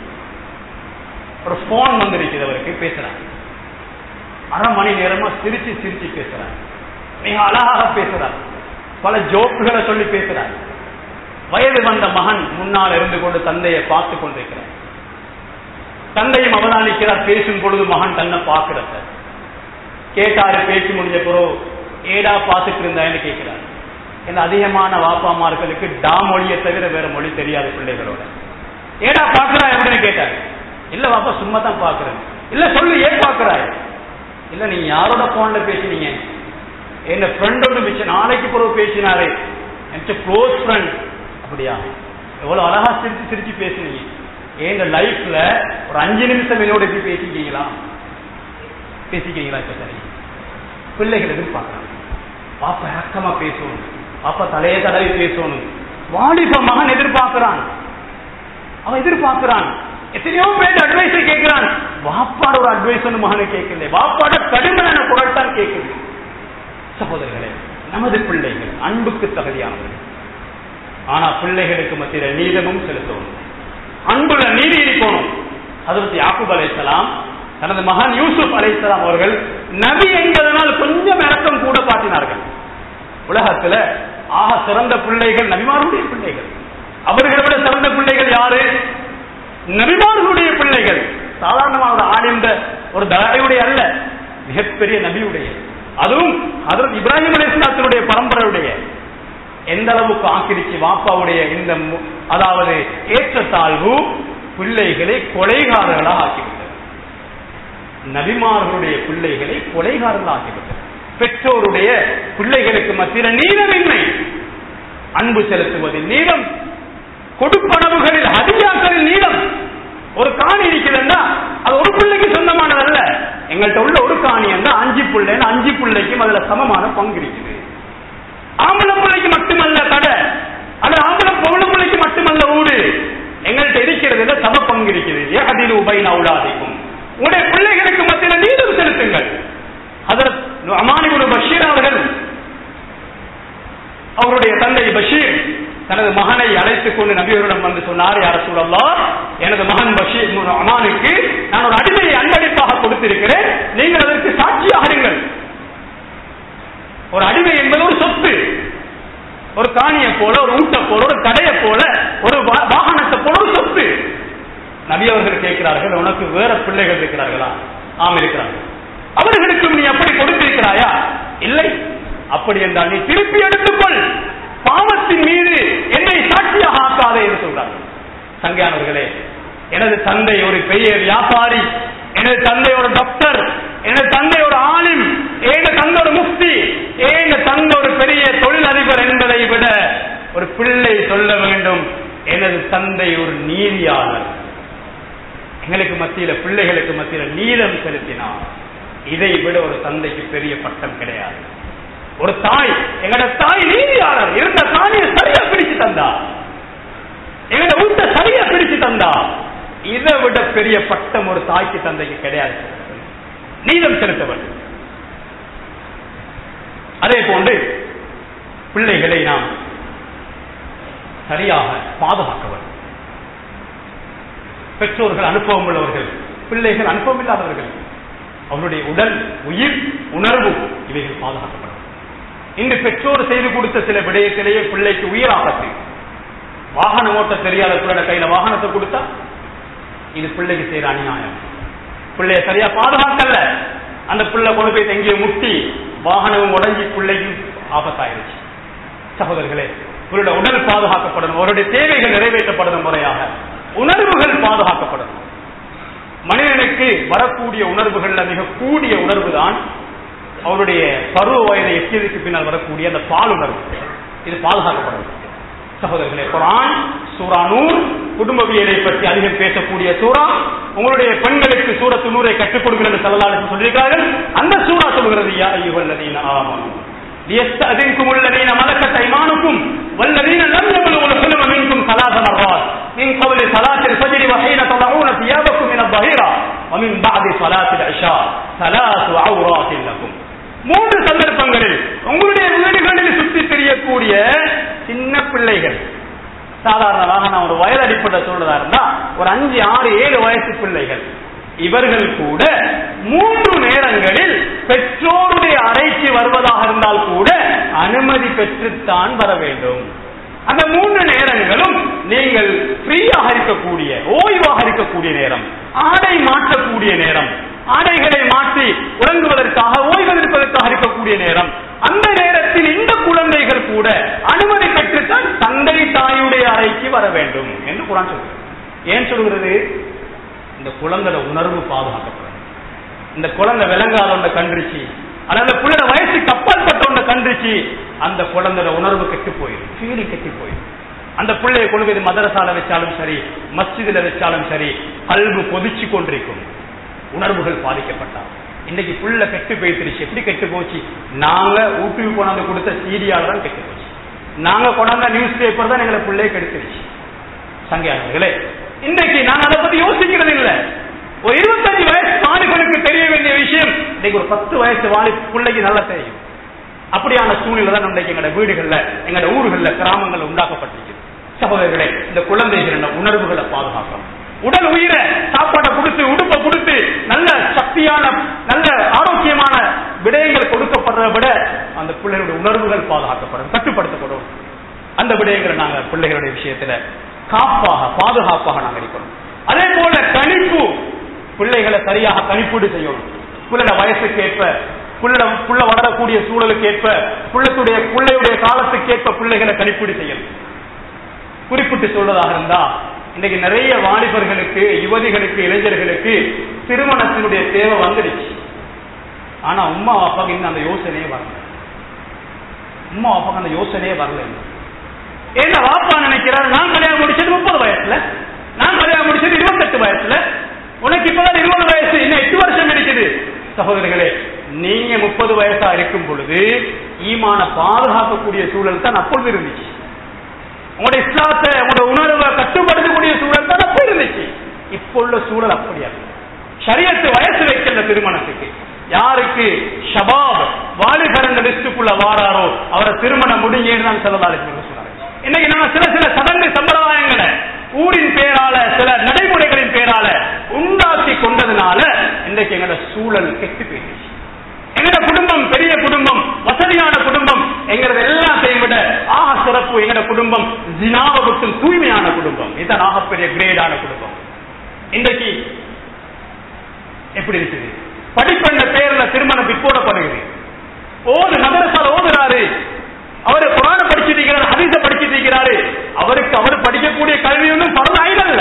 ஒரு போன் வந்திருக்கிறது, அவருக்கு பேசுறார். அரை மணி நேரமா சிரிச்சு சிரிச்சு பேசுறார், மிக அழகாக பேசுறார், பல ஜோக்குகளை சொல்லி பேசுறார். வயது வந்த மகன் முன்னால் இருந்து கொண்டு தந்தையை பார்த்து கொண்டிருக்கிறார். தந்தையும் அவதானிக்கிறார். பேசும் பொழுது மகன் தன்னை பார்க்கிறார். கேட்டாரு, பேசி முடிஞ்ச பிறகு ஏடா பார்த்துட்டு இருந்தான்னு கேட்கிறார். ஏன்னா அதிகமான வாப்பாமார்களுக்கு டா மொழியை தவிர வேற மொழி தெரியாது பிள்ளைகளோட. ஏடா பாக்குறா அப்படின்னு கேட்டாரு. இல்ல வாப்பா சும்மா தான் பாக்குறேன். இல்ல சொல்லு, ஏன் பாக்குறாய்? இல்ல நீங்க யாரோட போன்ல பேசினீங்க? என் ஃப்ரெண்டோட பேச நாளைக்கு பிறகு பேசினாரு, க்ளோஸ் ஃப்ரெண்ட். அப்படியா? எவ்வளவு அழகா சிரிச்சு சிரிச்சு பேசினீங்க. என் லைஃப்ல ஒரு அஞ்சு நிமிஷம் என்னோட எப்படி பேசிக்கிறீங்களா பேசிக்கிறீங்களா சரி. பிள்ளைகள் எதிர்பார்க்கிறாங்க, பாப்பா இறக்கமா பேசணும், பாப்பா தலையை தடவி பேசணும். வாலிப மகன் எதிர்பார்க்கிறான், அவன் எதிர்பார்க்கிறான். எத்தனையோ பேர் அட்வைஸை கேட்கிறான். வாப்பாட ஒரு அட்வைஸ் ஒன்று மகனை கேட்கல, வாப்பாட கடுமையான குரல் தான் கேட்குது. சகோதரர்களே, நமது பிள்ளைகள் அன்புக்கு தகுதியானவர்கள். ஆனா பிள்ளைகளுக்கு மத்தியில் நீதமும் செலுத்தணும், அன்புல நீதி இருக்கணும். ஹஜ்ரத் யாக்கூப் அலைஹிஸ்ஸலாம் தனது மகன் யூசுப் அலைஹிஸ்ஸலாம் அவர்கள் நபி என்பதனால் கொஞ்சம் இறக்கம் கூட காட்டினார்கள். உலகத்துல ஆக சிறந்த பிள்ளைகள் நபிமாருடைய பிள்ளைகள். அவர்களை விட சிறந்த பிள்ளைகள் யாரு? நபிமார்களுடைய பிள்ளைகள். சாதாரணமான ஒரு ஆடிந்த ஒரு தாயுடைய அல்ல, மிகப்பெரிய நபியுடைய, அதுவும் ஹஜ்ரத் இப்ராஹிம் அலைஹிஸ்ஸலாத்துடைய பரம்பரையுடைய. எந்த அளவுக்கு ஆக்கிரிச்சு வாப்பாவுடைய இந்த அதாவது ஏற்றத்தாழ்வு பிள்ளைகளை கொலைகாரர்களாக ஆக்கிவிட்டது. நபிமார்களுடைய பிள்ளைகளை கொலைகாரர்கள் ஆக்கிவிட்டது. பெற்றோருடைய பிள்ளைகளுக்கு மத்தியில் நீளமின்மை, அன்பு செலுத்துவதில் நீளம், கொடுப்பனவுகளில் ஹதியாக்களில் நீளம். ஒரு காணி இருக்குதுன்னா அது ஒரு பிள்ளைக்கு சொந்தமானதல்ல. எங்கள்கிட்ட உள்ள ஒரு காணி அந்த அஞ்சு பிள்ளை, அஞ்சு பிள்ளைக்கும் அதுல சமமான பங்கு இருக்குது. ஆம்பளை பிள்ளைக்கு மட்டுமல்ல கடை, அது ஆம்பளை பொம்பளை பிள்ளைக்கு மட்டுமல்ல ஊடு. எங்கள்கிட்ட இருக்கிறதுல சம பங்கு இருக்குது. ஏகதில் உபைனா உலாதிக்கும். உங்களுடைய பிள்ளைகளுக்கு மத்தியில் நீளம் செலுத்துங்கள். ஹஜ்ரத் நுஅமான் இப்னு பஷீர் அவர்கள், அவருடைய தந்தை பஷீர் தனது மகனை அழைத்துக் கொண்டு நபியவரிடம் வந்து சொன்னார், யா ரசூலல்லாஹ், எனது மகன் பஷீர் நுஅமானுக்கு நான் ஒரு அடிமையை அன்பளிப்பாக கொடுத்திருக்கிறேன், நீங்கள் அதற்கு சாட்சியாக இருங்கள். ஒரு அடிமை என்பது ஒரு சொத்து, ஒரு காணியை போல, ஒரு ஊட்டை போல, ஒரு கடையை போல, ஒரு வாகனத்தை போல ஒரு சொத்து. நபி அவர்கள் கேட்கிறார்கள், உனக்கு வேற பிள்ளைகள் இருக்கிறார்களா? ஆம் இருக்கிறார்கள். அவர்களுக்கும் நீ அப்படி கொடுத்திருக்கிறாயா? இல்லை. அப்படி என்றால் நீ திருப்பி எடுத்துக்கொள், பாவத்தின் மீது என்னை சாட்சியாக ஆக்காதே என்று சொல்றார்கள். சங்கையானவர்களே, எனது தந்தை ஒரு பெரிய வியாபாரி, எனது தந்தை ஒரு டாக்டர், எனது தந்தை ஒரு ஆலிம், எனது தந்தை ஒரு முஃப்தி, எனது தந்தை ஒரு பெரிய தொழிலதிபர் என்பதை விட ஒரு பிள்ளை சொல்ல வேண்டும், எனது தந்தை ஒரு நீதியாளர், எங்களுக்கு மத்தியில பிள்ளைகளுக்கு மத்தியில நீதம் செலுத்தினார். இதை விட ஒரு தந்தைக்கு பெரிய பட்டம் கிடையாது. ஒரு தாய், எங்கட தாய் நீதியாளர், இருந்த தானியை சரியா பிடிச்சு தந்தா, எங்கட வீட்டை சரியா பிடிச்சு தந்தா, இதை விட பெரிய பட்டம் ஒரு தாய்க்கு தந்தைக்கு கிடையாது. நீதம் செலுத்த வேண்டும். அதே போன்று பிள்ளைகளை நாம் சரியாக பாதுகாக்க வேண்டும். பெற்றோர்கள் அனுபவம் உள்ளவர்கள், பிள்ளைகள் அனுபவம் இல்லாதவர்கள். அவருடைய உடல், உயிர், உணர்வு இவைகள் பாதுகாக்கப்படும். இன்று பெற்றோர் செய்து கொடுத்த சில விடயத்திலேயே பிள்ளைக்கு உயிர் ஆபத்து. வாகனம் ஓட்ட தெரியாத பிள்ளை கையில வாகனத்தை கொடுத்தா இது பிள்ளைக்கு செய்யற அநியாயம். பிள்ளைய சரியா பாதுகாக்கல, அந்த பிள்ளை கொண்டு போய் எங்கேயோ முட்டி வாகனமும் உடஞ்சி பிள்ளைக்கு ஆபத்தாயிருச்சு. சகோதரர்களே, இவருடைய உடல் பாதுகாக்கப்படணும், அவருடைய தேவைகள் நிறைவேற்றப்படணும், முறையாக உணர்வுகள் பாதுகாக்கப்படணும். மனிதனுக்கு வரக்கூடிய உணர்வுகள்ல மிக கூடிய உணர்வு தான் அவருடைய பருவ வயதை எட்டியதுக்கு பின்னால் வரக்கூடிய அந்த பால் உணர்வு. இது பாதுகாக்கப்படணும். சகோதரர்களே, குர்ஆன் சூரா நூர் குடும்பவியலை பற்றி அதிகம் பேசக்கூடிய சூரா. உங்களுடைய பெண்களுக்கு சூரத்து நூரை கற்றுக் கொடுக்கிறது ஸல்லல்லாஹு அலைஹி வஸல்லம் சொல்லியிருக்கிறார்கள். அந்த சூரா சொல்கிறது, யா அய்யுஹல்லதீன ஆமனூ லியஸ்தஅதின்கும் அல்லதீன மலக்கத் ஐமானுக்கும் வல்லதீன லம் யபலுகுல் ஹுல்ம மின்கும் ஸலாஸ மர்ராத் மின் கப்லி ஸலாத்தில் ஃபஜ்ரி வ ஹீன ததஊன தியாபக்கும் மினல் ظஹீரா வ மின் பஅதி ஸலாத்தில் இஷா ஸலாஸு அவ்ராத்தின் லகும். மூன்று சந்தர்ப்பங்களில் உங்களுடைய வீடுகளில் சுற்றி தெரியக்கூடிய சின்ன பிள்ளைகள், சாதாரணமாக நான் ஒரு வயது அடிப்படை சொல்றதா இருந்தா ஒரு அஞ்சு ஆறு ஏழு வயசு பிள்ளைகள், இவர்கள் கூட மூன்று நேரங்களில் பெற்றோருடைய அறைக்கு வருவதாக இருந்தால் கூட அனுமதி பெற்றுத்தான் வர வேண்டும். அந்த மூன்று நேரங்களும் நீங்கள் ஃப்ரீயாக இருக்கக்கூடிய, ஓய்வாக இருக்கக்கூடிய நேரம், ஆடை மாற்றக்கூடிய நேரம், ஆடைகளை மாற்றி உறங்குவதற்காக ஓய்வெடுப்பதற்காக இருக்கக்கூடிய நேரம். அந்த நேரத்தில் இந்த குழந்தைகள் கூட அனுமதி பெற்றுத்தான் தந்தை தாயுடைய அறைக்கு வர வேண்டும் என்று குர்ஆன் சொல்கிறது. ஏன் சொல்கிறது? இந்த குழந்தையோட உணர்வு பாதுகாக்கப்படும். இந்த குழந்தை விளங்காத கண்டிச்சு, அதாவது பிள்ளை வயசுக்கு அப்பாற்பட்ட கண்டிச்சு, அந்த குழந்தையோட உணர்வு கெட்டு போயிடும், ஃபீலிங் கெட்டு போயிடும். அந்த பிள்ளையை கொண்டு போய் மதரசால வச்சாலும் சரி, மஸ்ஜிதில் வச்சாலும் சரி, கல்வி கொதிச்சு கொண்டிருக்கும், உணர்வுகள் பாதிக்கப்பட்டார். இன்னைக்கு புள்ள கெட்டு போயிடுச்சு. எப்படி கெட்டு போச்சு? நாங்க ஊட்டுக்கு கொண்டாந்து கொடுத்த சீரியால தான் கெட்டு போச்சு. நாங்க கொண்டாந்த நியூஸ் பேப்பர் தான் எங்களை பிள்ளைய கெடுத்துருச்சு. சங்கையாளர்களே, இன்றைக்கு நான் அதை பத்தி யோசிக்கிறது இல்லை. ஒரு இருபத்தஞ்சு வயசு வாலிபனுக்கு தெரிய வேண்டிய விஷயம் இன்னைக்கு ஒரு பத்து வயசு வாலி பிள்ளைக்கு நல்லா தெரியும். அப்படியான சூழ்நிலை தான் இன்றைக்கு எங்களோட வீடுகள்ல, எங்களோட ஊர்கள்ல, கிராமங்கள்ல உண்டாக்கப்பட்டிருக்கு. சகோதரர்களே, இந்த குழந்தைகள் உணர்வுகளை பாதுகாக்கணும். உடல் உயிரை சாப்பாட்டை கொடுத்து, உடுப்பை கொடுத்து, நல்ல சக்தியான, நல்ல ஆரோக்கியமான விடயங்கள் கொடுக்கப்படுறதை விட அந்த பிள்ளைகளுடைய உணர்வுகள் பாதுகாக்கப்படும், கட்டுப்படுத்தப்படும். அந்த விடயங்களை நாங்கள் பிள்ளைகளுடைய விஷயத்துல காப்பாக, பாதுகாப்பாக நாங்கள் இருக்கணும். அதே போல கணிப்பு, பிள்ளைகளை சரியாக கணிப்பீடு செய்யணும். பிள்ளைட வயசுக்கு ஏற்ப, புள்ள வளரக்கூடிய சூழலுக்கு ஏற்ப, பிள்ளையுடைய பிள்ளையுடைய காலத்துக்கு ஏற்ப பிள்ளைகளை கணிப்பீடு செய்யணும். குறிப்பிட்டு சொல்வதாக இருந்தா, இன்னைக்கு நிறைய வாலிபர்களுக்கு, யுவதிகளுக்கு, இளைஞர்களுக்கு திருமணத்தினுடைய தேவை வந்துடுச்சு. ஆனா உம்மா அப்பாக்கு இன்னும் அந்த யோசனையே வரல. உம்மா அப்பாக்கு அந்த யோசனையே வரல. ஏன்னா வாப்பா நினைக்கிறார், நான் கல்யாணம் முடிச்சது முப்பது வயசுல, நான் கல்யாணம் முடிச்சது இருபத்தெட்டு வயசுல, உனக்கு இப்பதான் இருபது வயசு, இன்னும் எட்டு வருஷம் இருக்குது. சகோதரர்களே, நீங்க முப்பது வயசா இருக்கும் பொழுது ஈமான பாதுகாக்கக்கூடிய சூழல் தான் அப்பொழுது இருந்துச்சு. உங்களுடைய இஸ்லாத்தை, உங்களுடைய உணர்வை கட்டுப்படுத்தக்கூடிய சூழல் தான் அப்போ இருந்துச்சு. இப்போ உள்ள சூழல் அப்படியா? ஷரியத்து வயசு வைக்கல திருமணத்துக்கு. யாருக்கு ஷபாப் வாலிபரங்க லிஸ்டுக்குள்ள வாராரோ அவரை திருமணம் முடிஞ்சேன்னு தான் ஸல்லல்லாஹு அலைஹி வஸல்லம் சொன்னாங்க. இன்னைக்கு நாம சில சில சடங்கு சம்பிரதாயங்களை ஊரின் பேரால, சில நடைமுறைகளின் பேரால உண்டாக்கி கொண்டதுனால இன்றைக்கு எங்களோட சூழல் கெட்டு போயிடுச்சு. எங்களோட குடும்பம் பெரிய குடும்பம், வசதியான குடும்பம், எங்களது எல்லாத்தையும் விட ஆக சிறப்பு எங்களோட குடும்பம் ஜினாவை விட்டு தூய்மையான குடும்பம். இதுதான் ஆகப்பெரிய கிரேடான குடும்பம். இன்றைக்கு எப்படி இருக்குது? படிப்பெண்ண பேர்ல திருமணம் பிற்போடப்படுகிறது. ஓது மதரசால ஓதுறாரு, அவரு குர்ஆனை படிச்சுட்டு இருக்கிறாரு, ஹதீஸ படிச்சுட்டு இருக்கிறாரு. அவருக்கு அவர் படிக்கக்கூடிய கல்வி ஒன்றும் பரது ஐதல்ல,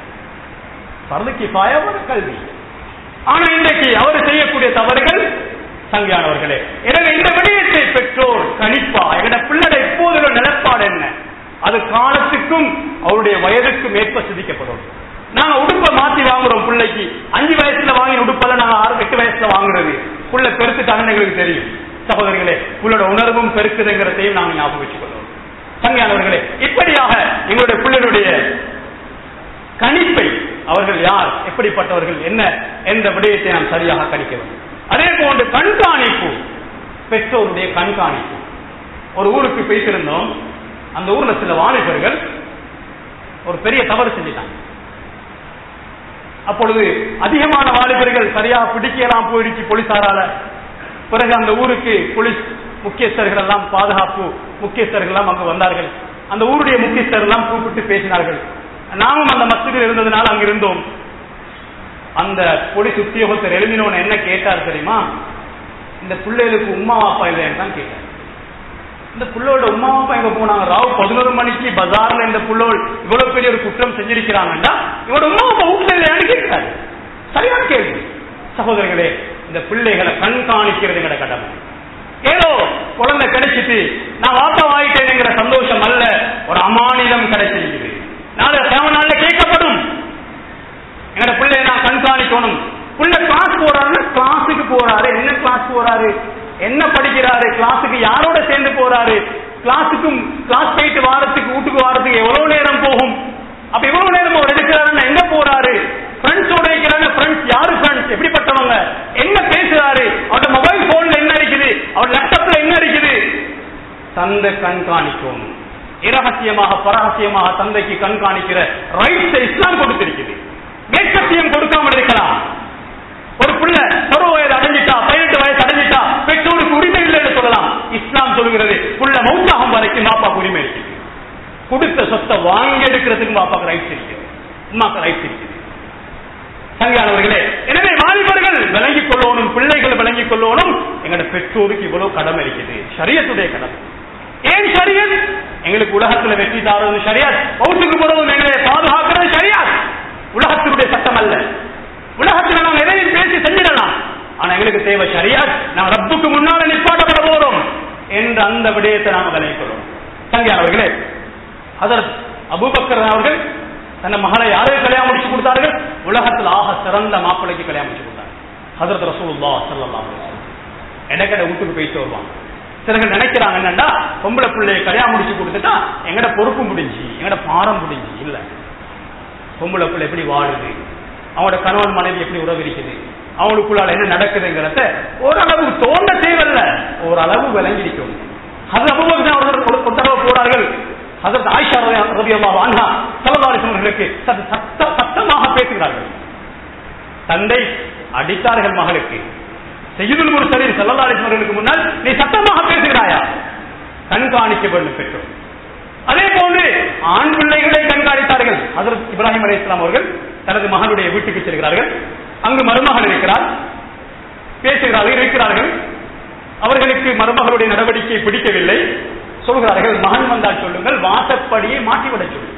பரது கிஃபாயான கல்வி. ஆனா இன்றைக்கு அவர் செய்யக்கூடிய தவறுகள் சங்கையானவர்களே. எனவே இந்த விடயத்தை பெற்றோர் கணிப்பா, எங்கட பிள்ளை இப்போதுள்ள நிலப்பாடு என்ன, அது காலத்துக்கும் அவருடைய வயதுக்கும் ஏற்ப சிதிக்கப்படும். நாங்க உடுப்பை மாத்தி வாங்குறோம் பிள்ளைக்கு. அஞ்சு வயசுல வாங்கின உடுப்பல நாங்க ஆறு எட்டு வயசுல வாங்குறது புள்ள பெருத்துட்டாங்கன்னு எங்களுக்கு தெரியும். சகோதரிகளே, புள்ளோட உணர்வும் பெருக்குதுங்கிறதையும் நாங்க ஞாபகம் வச்சுக்கொள்வோம். சங்கையானவர்களே, இப்படியாக எங்களுடைய பிள்ளைகளுடைய கணிப்பை அவர்கள் யார், எப்படிப்பட்டவர்கள், என்ன என்ற விடயத்தை நாம் சரியாக கணிக்க வேண்டும். அதே போன்று கண்காணிப்பு, பெற்றோருடைய கண்காணிப்பு. ஒரு ஊருக்கு பேசியிருந்தோம். அந்த ஊர்ல சில வாலிபர்கள் ஒரு பெரிய தவறு செஞ்சிட்டாங்க. அப்பொழுது அதிகமான வாலிபர்கள் சரியாக பிடிக்கலாம் போயிடுச்சு போலீசாரால. பிறகு அந்த ஊருக்கு போலீஸ் முக்கியஸ்தர்கள் எல்லாம், பாதுகாப்பு முக்கியஸ்தர்கள் எல்லாம் அங்கு வந்தார்கள். அந்த ஊருடைய முக்கியஸ்தர்கள் எல்லாம் கூப்பிட்டு பேசினார்கள். நாமும் அந்த மஸ்ஜிதில் இருந்ததுனால அங்க இருந்தோம். அந்த போலீஸ் உத்தியோகத்தர் எழுதினோன்னு என்ன கேட்டார் தெரியுமா? இந்த பிள்ளைகளுக்கு உம்மா அப்பா இல்லைன்னு தான் கேட்டார். இந்த புள்ளோட உம்மா அப்பா எங்க போனாங்க? ராவ் பதினோரு மணிக்கு பஜார்ல இந்த புள்ளோல் இவ்வளவு பெரிய ஒரு குற்றம் செஞ்சிருக்கிறாங்கடா, இவரோட உம்மா அப்பா வீட்டுல இல்லையான்னு கேட்கிறாரு. சரியான கேள்வி. சகோதரர்களே, இந்த பிள்ளைகளை கண்காணிக்கிறது எங்கட கடமை. ஏதோ குழந்தை கிடைச்சிட்டு நான் வாப்பா வாயிட்டேங்கிற சந்தோஷம் அல்ல, ஒரு அமானிதம் கிடைச்சிருக்குது. நாளை சேவ நாள்ல கேட்கப்படும். எங்கட பிள்ளைய நான் கண்காணிக்கணும். பிள்ளை கிளாஸ் போறாருன்னா கிளாஸுக்கு போறாரு, என்ன கிளாஸ் போறாரு, என்ன படிக்கிறாரு, கிளாஸுக்கு யாரோட சேர்ந்து போறாரு, கிளாஸுக்கும் கிளாஸ் போயிட்டு வாரத்துக்கு வீட்டுக்கு வாரத்துக்கு எவ்வளவு நேரம் போகும், அப்ப எவ்வளவு நேரம் அவர் எடுக்கிறாருன்னா எங்க போறாரு, ஃப்ரெண்ட்ஸோட இருக்கிறாங்க, ஃப்ரெண்ட்ஸ் யாரு, ஃப்ரெண்ட்ஸ் எப்படிப்பட்டவங்க, என்ன பேசுறாரு, அவரோட மொபைல் போன்ல என்ன இருக்குது, அவர் லேப்டாப்ல என்ன இருக்குது, தந்தை கண்காணிக்கும். இரகசியமாக பரகசியமாக தந்தைக்கு கண்காணிக்கிற ரைட்ஸ் இஸ்லாம் கொடுத்திருக்குது. மேற்கத்தியம் கொடுக்காமல் இருக்கலாம். ஒரு பிள்ளை பருவ வயது அடைஞ்சிட்டா, பதினெட்டு வயசு அடைஞ்சிட்டா பெற்றோருக்கு உரிமை இல்லை என்று சொல்லலாம். இஸ்லாம் சொல்லுகிறது புள்ள மௌத்தாகும் வரைக்கும் பாப்பாக்கு உரிமை இருக்கு. கொடுத்த சொத்தை வாங்கி எடுக்கிறதுக்கு பாப்பாக்கு ரைட்ஸ் இருக்கு, உமாக்கு ரைட்ஸ் இருக்கு. சங்கையானவர்களே, எனவே வாலிபர்கள் விளங்கிக் கொள்ளணும், பிள்ளைகள் விளங்கிக் கொள்ளணும். எங்களோட பெற்றோருக்கு இவ்வளவு கடமை இருக்குது, ஷரியத்துடைய கடமை. ஏன் ஷரியத்? எங்களுக்கு உலகத்துல வெற்றி தாரது ஷரியத், மௌத்துக்கு போறதும் எங்களை பாதுகாக்கிறது ஷரியத். உலகத்தினுடைய சட்டம் அல்ல. உலகத்தில் நாம் எதையும் பேசி செஞ்சிடலாம், ஆனா எங்களுக்கு தேவை ஷரியத். நாம் ரப்புக்கு முன்னால நிப்பாட்டப்பட போறோம் என்ற அந்த விடயத்தை நாம் விளங்கிக் கொள்வோம். சங்கையானவர்களே, ஹஜ்ரத் அபூபக்கர் அவர்கள் தன்னை மகளை யாருக்கு கல்யாணம் முடிச்சு கொடுத்தார்கள்? உலகத்தில் ஆக சிறந்த மாப்பிள்ளைக்கு கல்யாணம் முடிச்சு கொடுத்தார்கள். ஹஜ்ரத் ரசூலுல்லாஹ் ஸல்லல்லாஹு அலைஹி வஸல்லம். எடக்கட வீட்டுக்கு போயிட்டு வருவாங்க. சிலர்கள் நினைக்கிறாங்க என்னன்னா, பொம்பளை பிள்ளையை கல்யாணம் முடிச்சு கொடுத்துட்டா எங்கட பொறுப்பு முடிஞ்சு, எங்கட பாரம் முடிஞ்சு. இல்ல, பொம்பளை பிள்ளை எப்படி வாழுது, அவங்களோட கணவன் மனைவி எப்படி உறவு இருக்குது, அவங்களுக்குள்ளால என்ன நடக்குதுங்கிறத ஓரளவு தோன்ற தேவையில்ல, ஓரளவு விளங்கிக்கும். ஹஜ்ரத் அபூபக்கர் அவர்கள் ஒரு தடவை போறார்கள். ஹஜ்ரத் ஆயிஷா ரலியல்லாஹு அன்ஹா ஸல்லல்லாஹு அலைஹி வஸல்லம் சத்தமாக பேசுகிறார்கள். தந்தை அடித்தார்கள் மகளுக்கு. சய்யிதுல் முர்சலீன் ஸல்லல்லாஹு அலைஹி வஸல்லம் முன்னால் நீ சத்தமாக பேசுகிறாயா? கண்காணிக்க வேண்டும் பெற்றோர். அதே போன்று ஆண் பிள்ளைகளை கண்காணித்தார்கள். ஹஜ்ரத் இப்ராஹிம் அலைஹிஸ்ஸலாம் அவர்கள் தனது மகனுடைய வீட்டுக்கு செல்கிறார்கள். அங்கு மருமகள் இருக்கிறார், பேசுகிறார்கள், இருக்கிறார்கள். அவர்களுக்கு மருமகளுடைய நடவடிக்கை பிடிக்கவில்லை. சொல்கிறார்கள், மகன் வந்தால் சொல்லுங்கள், வாசப்படியை மாற்றிவிட சொல்லுங்கள்.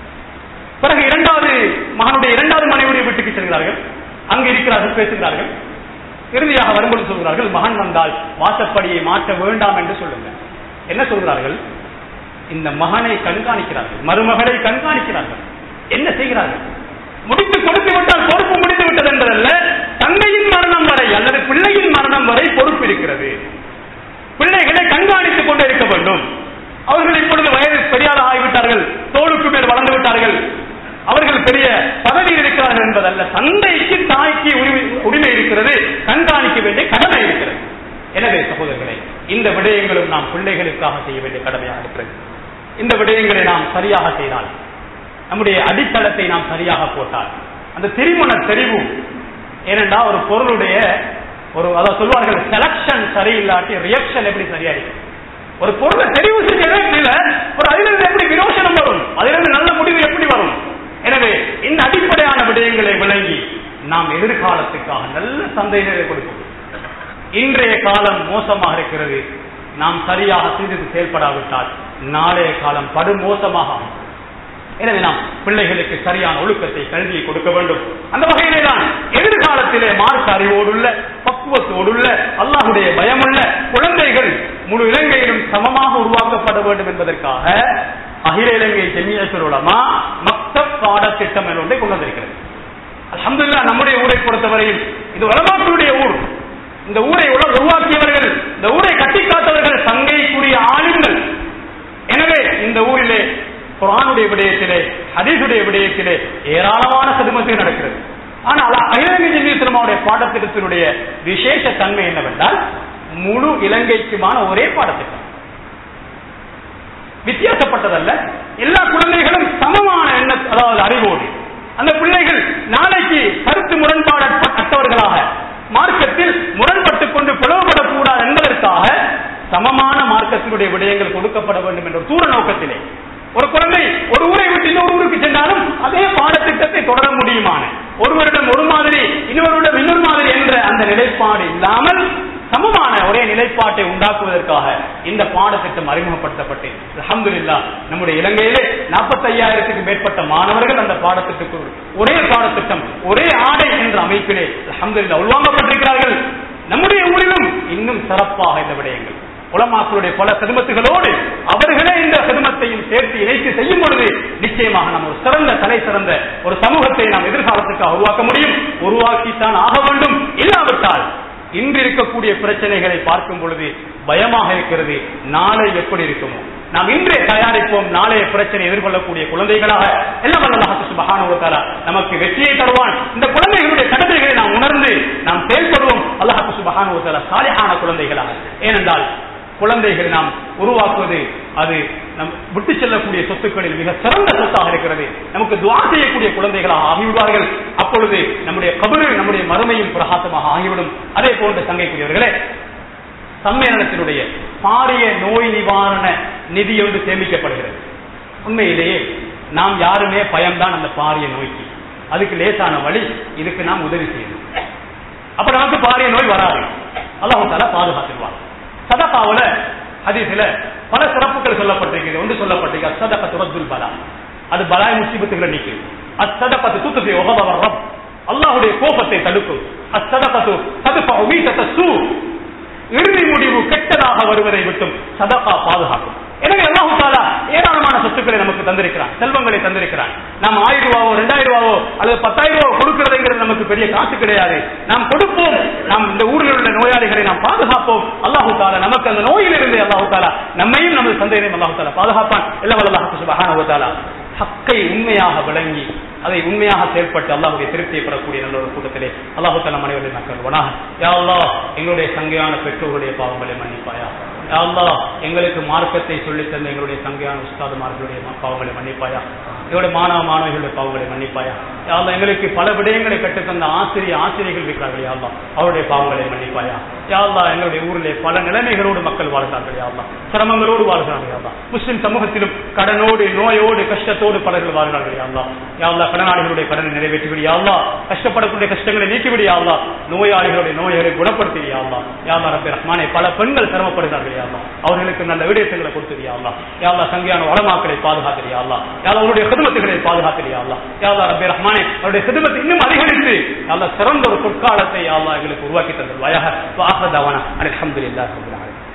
பிறகு இரண்டாவது மகனுடைய இரண்டாவது மனைவியுடைய வீட்டுக்கு செல்கிறார்கள். அங்கு இருக்கிறார்கள், பேசுகிறார்கள். இறுதியாக வரும்போது சொல்கிறார்கள், மகன் வந்தால் வாசப்படியை மாற்ற வேண்டாம் என்று சொல்லுங்கள். என்ன சொல்கிறார்கள்? இந்த மகனை கண்காணிக்கிறார்கள், மருமகளை கண்காணிக்கிறார்கள். என்ன செய்கிறார்கள்? முடித்து கொடுத்து விட்டால் பொறுப்பு முடித்து விட்டது என்பதல்ல, தந்தையின் மரணம் வரை அல்லது பிள்ளையின் மரணம் வரை பொறுப்பு இருக்கிறது. பிள்ளைகளை கண்காணித்துக் கொண்டே இருக்க வேண்டும். அவர்கள் இப்பொழுது வயது பெரியார் ஆகிவிட்டார்கள், தோளுக்கு மேல் வளர்ந்து விட்டார்கள், அவர்கள் பெரிய பதவியில் இருக்கிறார்கள் என்பதல்ல, தந்தைக்கு தாய்க்கு உரிமை இருக்கிறது, கண்காணிக்க வேண்டிய கடமை இருக்கிறது. எனவே சகோதரர்களே, இந்த விடயங்களும் நாம் பிள்ளைகளுக்காக செய்ய வேண்டிய கடமையாக இருக்கிறது. இந்த விடயங்களை நாம் சரியாக செய்தால், நம்முடைய அடித்தளத்தை நாம் சரியாக போட்டால், அந்த திருமண தெரிவு, ஏனென்றா ஒரு பொருளுடைய ஒரு அதை சொல்வார்கள் செலக்ஷன் சரியில்லாட்டி ரியாக்ஷன் எப்படி சரியாயிடும். ஒரு பொருளை தெரிவு செய்ய ஒரு அதிலிருந்து எப்படி விரோசனம் வரும், அதிலிருந்து நல்ல முடிவு எப்படி வரும். எனவே இந்த அடிப்படையான விடயங்களை விளங்கி நாம் எதிர்காலத்துக்காக நல்ல சந்தைகளை கொடுப்போம். இன்றைய காலம் மோசமாக இருக்கிறது, நாம் சரியாக சிந்தித்து செயல்படாவிட்டால் நாளைய காலம் படு மோசமாக. எனவே நாம் பிள்ளைகளுக்கு சரியான ஒழுக்கத்தை, கல்வியை கொடுக்க வேண்டும். அந்த வகையிலே தான் எதிர்காலத்திலே மார்க்க அறிவோடுள்ள, பக்குவத்தோடுள்ள, அல்லாஹ்வுடைய பயமுள்ள குழந்தைகள் முழு இலங்கையிலும் சமமாக உருவாக்கப்பட வேண்டும் என்பதற்காக அகில இலங்கை ஜமியத்துல் உலமா மக்தப் பாடத்திட்டம் என்ற ஒன்றை கொண்டு வந்திருக்கிறது. அல்ஹம்துலில்லாஹ் நம்முடைய ஊரை பொறுத்தவரையில் இது உலமாக்களுடைய ஊர். இந்த ஊரை உருவாக்கியவர்கள், இந்த ஊரை கட்டி காத்தவர்கள் சங்கைக்குரிய ஆளுங்கள். எனவே இந்த ஊரிலே குர்ஆனுடைய விடயத்திலே ஹதீஸுடைய விடயத்திலே ஏராளமான சதுமத்து நடக்கிறது. ஆனால் அகில இலங்கை ஜமியத்துல் உலமாவுடைய பாடத்திட்டத்தினுடைய விசேஷ தன்மை என்னவென்றால் முழு இலங்கைக்குமான ஒரே பாடத்திட்டம், வித்தியாசப்பட்டதல்ல. எல்லா குழந்தைகளும் சமமான எண்ண அதாவது அறிவோடு அந்த பிள்ளைகள் நாளைக்கு கருத்து முரண்பாடற்றவர்களாக மார்க்கத்தில் முரண்பட்டுக் கொண்டு பிளவுபடக்கூடாது என்பதற்காக சமமான மார்க்கத்தினுடைய விடயங்கள் கொடுக்கப்பட வேண்டும் என்ற தூர நோக்கத்திலே ஒரு குழந்தை ஒரு ஊரை விட்டு இன்னொரு ஊருக்கு சென்றாலும் அதே பாடத்திட்டத்தை தொடர முடியுமான, ஒருவரிடம் ஒரு மாதிரி இன்னொருவரிடம் இன்னொரு மாதிரி என்ற அந்த நிலைப்பாடு இல்லாமல் சமமான ஒரே நிலைப்பாட்டை உண்டாக்குவதற்காக இந்த பாடத்திட்டம் அறிமுகப்படுத்தப்பட்டு அல்ஹம்துலில்லாஹ் நம்முடைய இலங்கையிலே நாற்பத்தி ஐயாயிரத்துக்கு மேற்பட்ட மாணவர்கள் அந்த பாடத்திட்டத்துக்கு ஒரே பாடத்திட்டம் ஒரே ஆடை என்ற அமைப்பிலே அல்ஹம்துலில்லாஹ் உள்வாங்கப்பட்டிருக்கிறார்கள். நம்முடைய ஊரிலும் இன்னும் சிறப்பாக இந்த விடயங்கள் உலமாக்களுடைய பல செதுமத்துகளோடு அவர்களே இந்த செதுமத்தையும் சேர்த்து இணைத்து செய்யும் பொழுது நிச்சயமாக நாம் ஒரு சிறந்த தலை சிறந்த ஒரு சமூகத்தை நாம் எதிர்காலத்துக்காக உருவாக்க முடியும். உருவாக்கித்தான் ஆக வேண்டும். இல்லாவிட்டால் இன்று இருக்கக்கூடிய பிரச்சனைகளை பார்க்கும் பொழுது பயமாக இருக்கிறது. நாளை எப்படி இருக்குமோ நாம் இன்றே தயாரிப்போம். நாளைய பிரச்சனை எதிர்கொள்ளக்கூடிய குழந்தைகளாக எல்லாம் அல்லாஹ் சுப்ஹானஹு வ தஆலா நமக்கு வெற்றியை தருவான். இந்த குழந்தைகளுடைய கடமைகளை நாம் உணர்ந்து நாம் செயல்படுவோம். அல்லாஹ் சுப்ஹானஹு வ தஆலா சாலிஹான குழந்தைகளாக. ஏனென்றால் குழந்தைகளை நாம் உருவாக்குவது அது நம் விட்டு செல்லக்கூடிய சொத்துக்களில் மிக சிறந்த சொத்தாக இருக்கிறது. நமக்கு துஆ செய்யக்கூடிய குழந்தைகளாக ஆகிவிடுவார்கள். அப்பொழுது நம்முடைய கபரில் நம்முடைய மறுமையும் பிரகாசமாக ஆகிவிடும். அதே போன்ற சங்கைக்குரியவர்களே, சம்மேளனத்தினுடைய பாரிய நோய் நிவாரண நிதி ஒன்று சேமிக்கப்படுகிறது. உண்மையிலேயே நாம் யாருமே பயம்தான் அந்த பாரிய நோய்க்கு. அதுக்கு லேசான வழி, இதுக்கு நாம் உதவி செய்யணும். அப்ப நமக்கு பாரிய நோய் வராது. அல்லாஹ் தஆலா பாதுகாத்துவார். சதகாவுல ஹதீஸ்ல பல சிறப்புகள் சொல்லப்பட்டிருக்கிறது. ஒன்று சொல்லப்பட்டிருக்க அஸ்ஸதகத்து ரத்துல் பலா, அது பலாய் முசீபத்துகளை நீக்கும். அஸ்ஸதகத்து துத்ஃபி வகதவர் ரப், அல்லாஹ்வுடைய கோபத்தை தடுக்கும். அஸ்ஸதகத்து தத்ஃபஉ மீதத ஸூ, இறுதி முடிவு கெட்டதாக வருவதை விட்டும் சதகா பாதுகாக்கும். எனவே அல்லாஹ் தஆலா ஏராளமான சொத்துக்களை நமக்கு தந்திருக்கிறான், செல்வங்களை தந்திருக்கிறான். நாம் ஆயிரம் ரூபாவோ ரெண்டாயிரம் ரூபாவோ அல்லது பத்தாயிரம் ரூபாவோ கொடுக்கிறதுங்கிறது நமக்கு பெரிய காசு கிடையாது. நாம் கொடுப்போம். நாம் இந்த ஊரில் உள்ள நோயாளிகளை நாம் பாதுகாப்போம். அல்லாஹ் தஆலா நமக்கு அந்த நோயிலிருந்து அல்லாஹ் தஆலா நம்மையும் நமது சந்ததியையும் அல்லாஹ் தஆலா பாதுகாப்பான். எல்லாம் அல்லாஹ் சுப்ஹானஹு வ தஆலா ஹக்கை உண்மையாக விளங்கி அதை உண்மையாக செயல்பட்டு அல்லாஹ்வுடைய திருப்தியை பெறக்கூடிய நல்ல ஒரு கூட்டத்திலே அல்லாஹ் தஆலா மனிதர்களை நக்கல்வனாக. யா அல்லாஹ், எங்களுடைய சங்கையான பெற்றோருடைய பாவங்களை மன்னிப்பாயா. யா அல்லாஹ், எங்களுக்கு மார்க்கத்தை சொல்லித் தந்த எங்களுடைய சங்கையான உஸ்தாதுமார்களுடைய பாவங்களை மன்னிப்பாயா. எங்களுடைய மாணவ மாணவிகளுடைய பாவங்களை மன்னிப்பாயா. யா அல்லாஹ், எங்களுக்கு பல விடயங்களை கற்றுத்தந்த ஆசிரியர் ஆசிரியர்கள் இருக்கிறார்கள். யா அல்லாஹ், அவருடைய பாவங்களை மன்னிப்பாயா. யா அல்லாஹ், எங்களுடைய ஊரிலே பல நிலைமைகளோடு மக்கள் வாழ்கிறார்கள். யா அல்லாஹ், சிரமங்களோடு வாழ்கிறார்கள். யா அல்லாஹ், முஸ்லிம் சமூகத்திலும் கடனோடு நோயோடு கஷ்டத்தோடு பலர்கள் வாழ்கிறார்கள். யா அல்லாஹ், யா அல்லாஹ், கடனாளிகளுடைய கடனை நிறைவேற்றிவிடு. யா அல்லாஹ், கஷ்டப்படக்கூடிய கஷ்டங்களை நீக்கிவிடு. யா அல்லாஹ், நோயாளிகளுடைய நோய்களை குணப்படுத்தி. யா அல்லாஹ், யா அல்லாஹ் ரப்பே ரஹ்மானே, பல பெண்கள் சிரமப்படுகிறார்கள். யா அல்லாஹ், அவர்களுக்கு நல்ல விடயங்களை கொடுத்து. யா அல்லாஹ், யா அல்லாஹ், சங்கையான உலமாக்களை பாதுகாத்து. யா அல்லாஹ், யா அல்லாஹ், அவருடைய ஹிதமத்துகளை பாதுகாத்து. யா அல்லாஹ், யா அல்லாஹ் ரப்பே ரஹ்மானே, அவருடைய ஹிதமத்தை இன்னும் அதிகரித்து யா அல்லாஹ் சிறந்த ஒரு பொற்காலத்தை யா அல்லாஹ் எங்களுக்கு உருவாக்கி தந்தல்வாயாக. வ ஆஹிரு தஅவானா அல்ஹம்துலில்லாஹி ரப்பில் ஆலமீன்.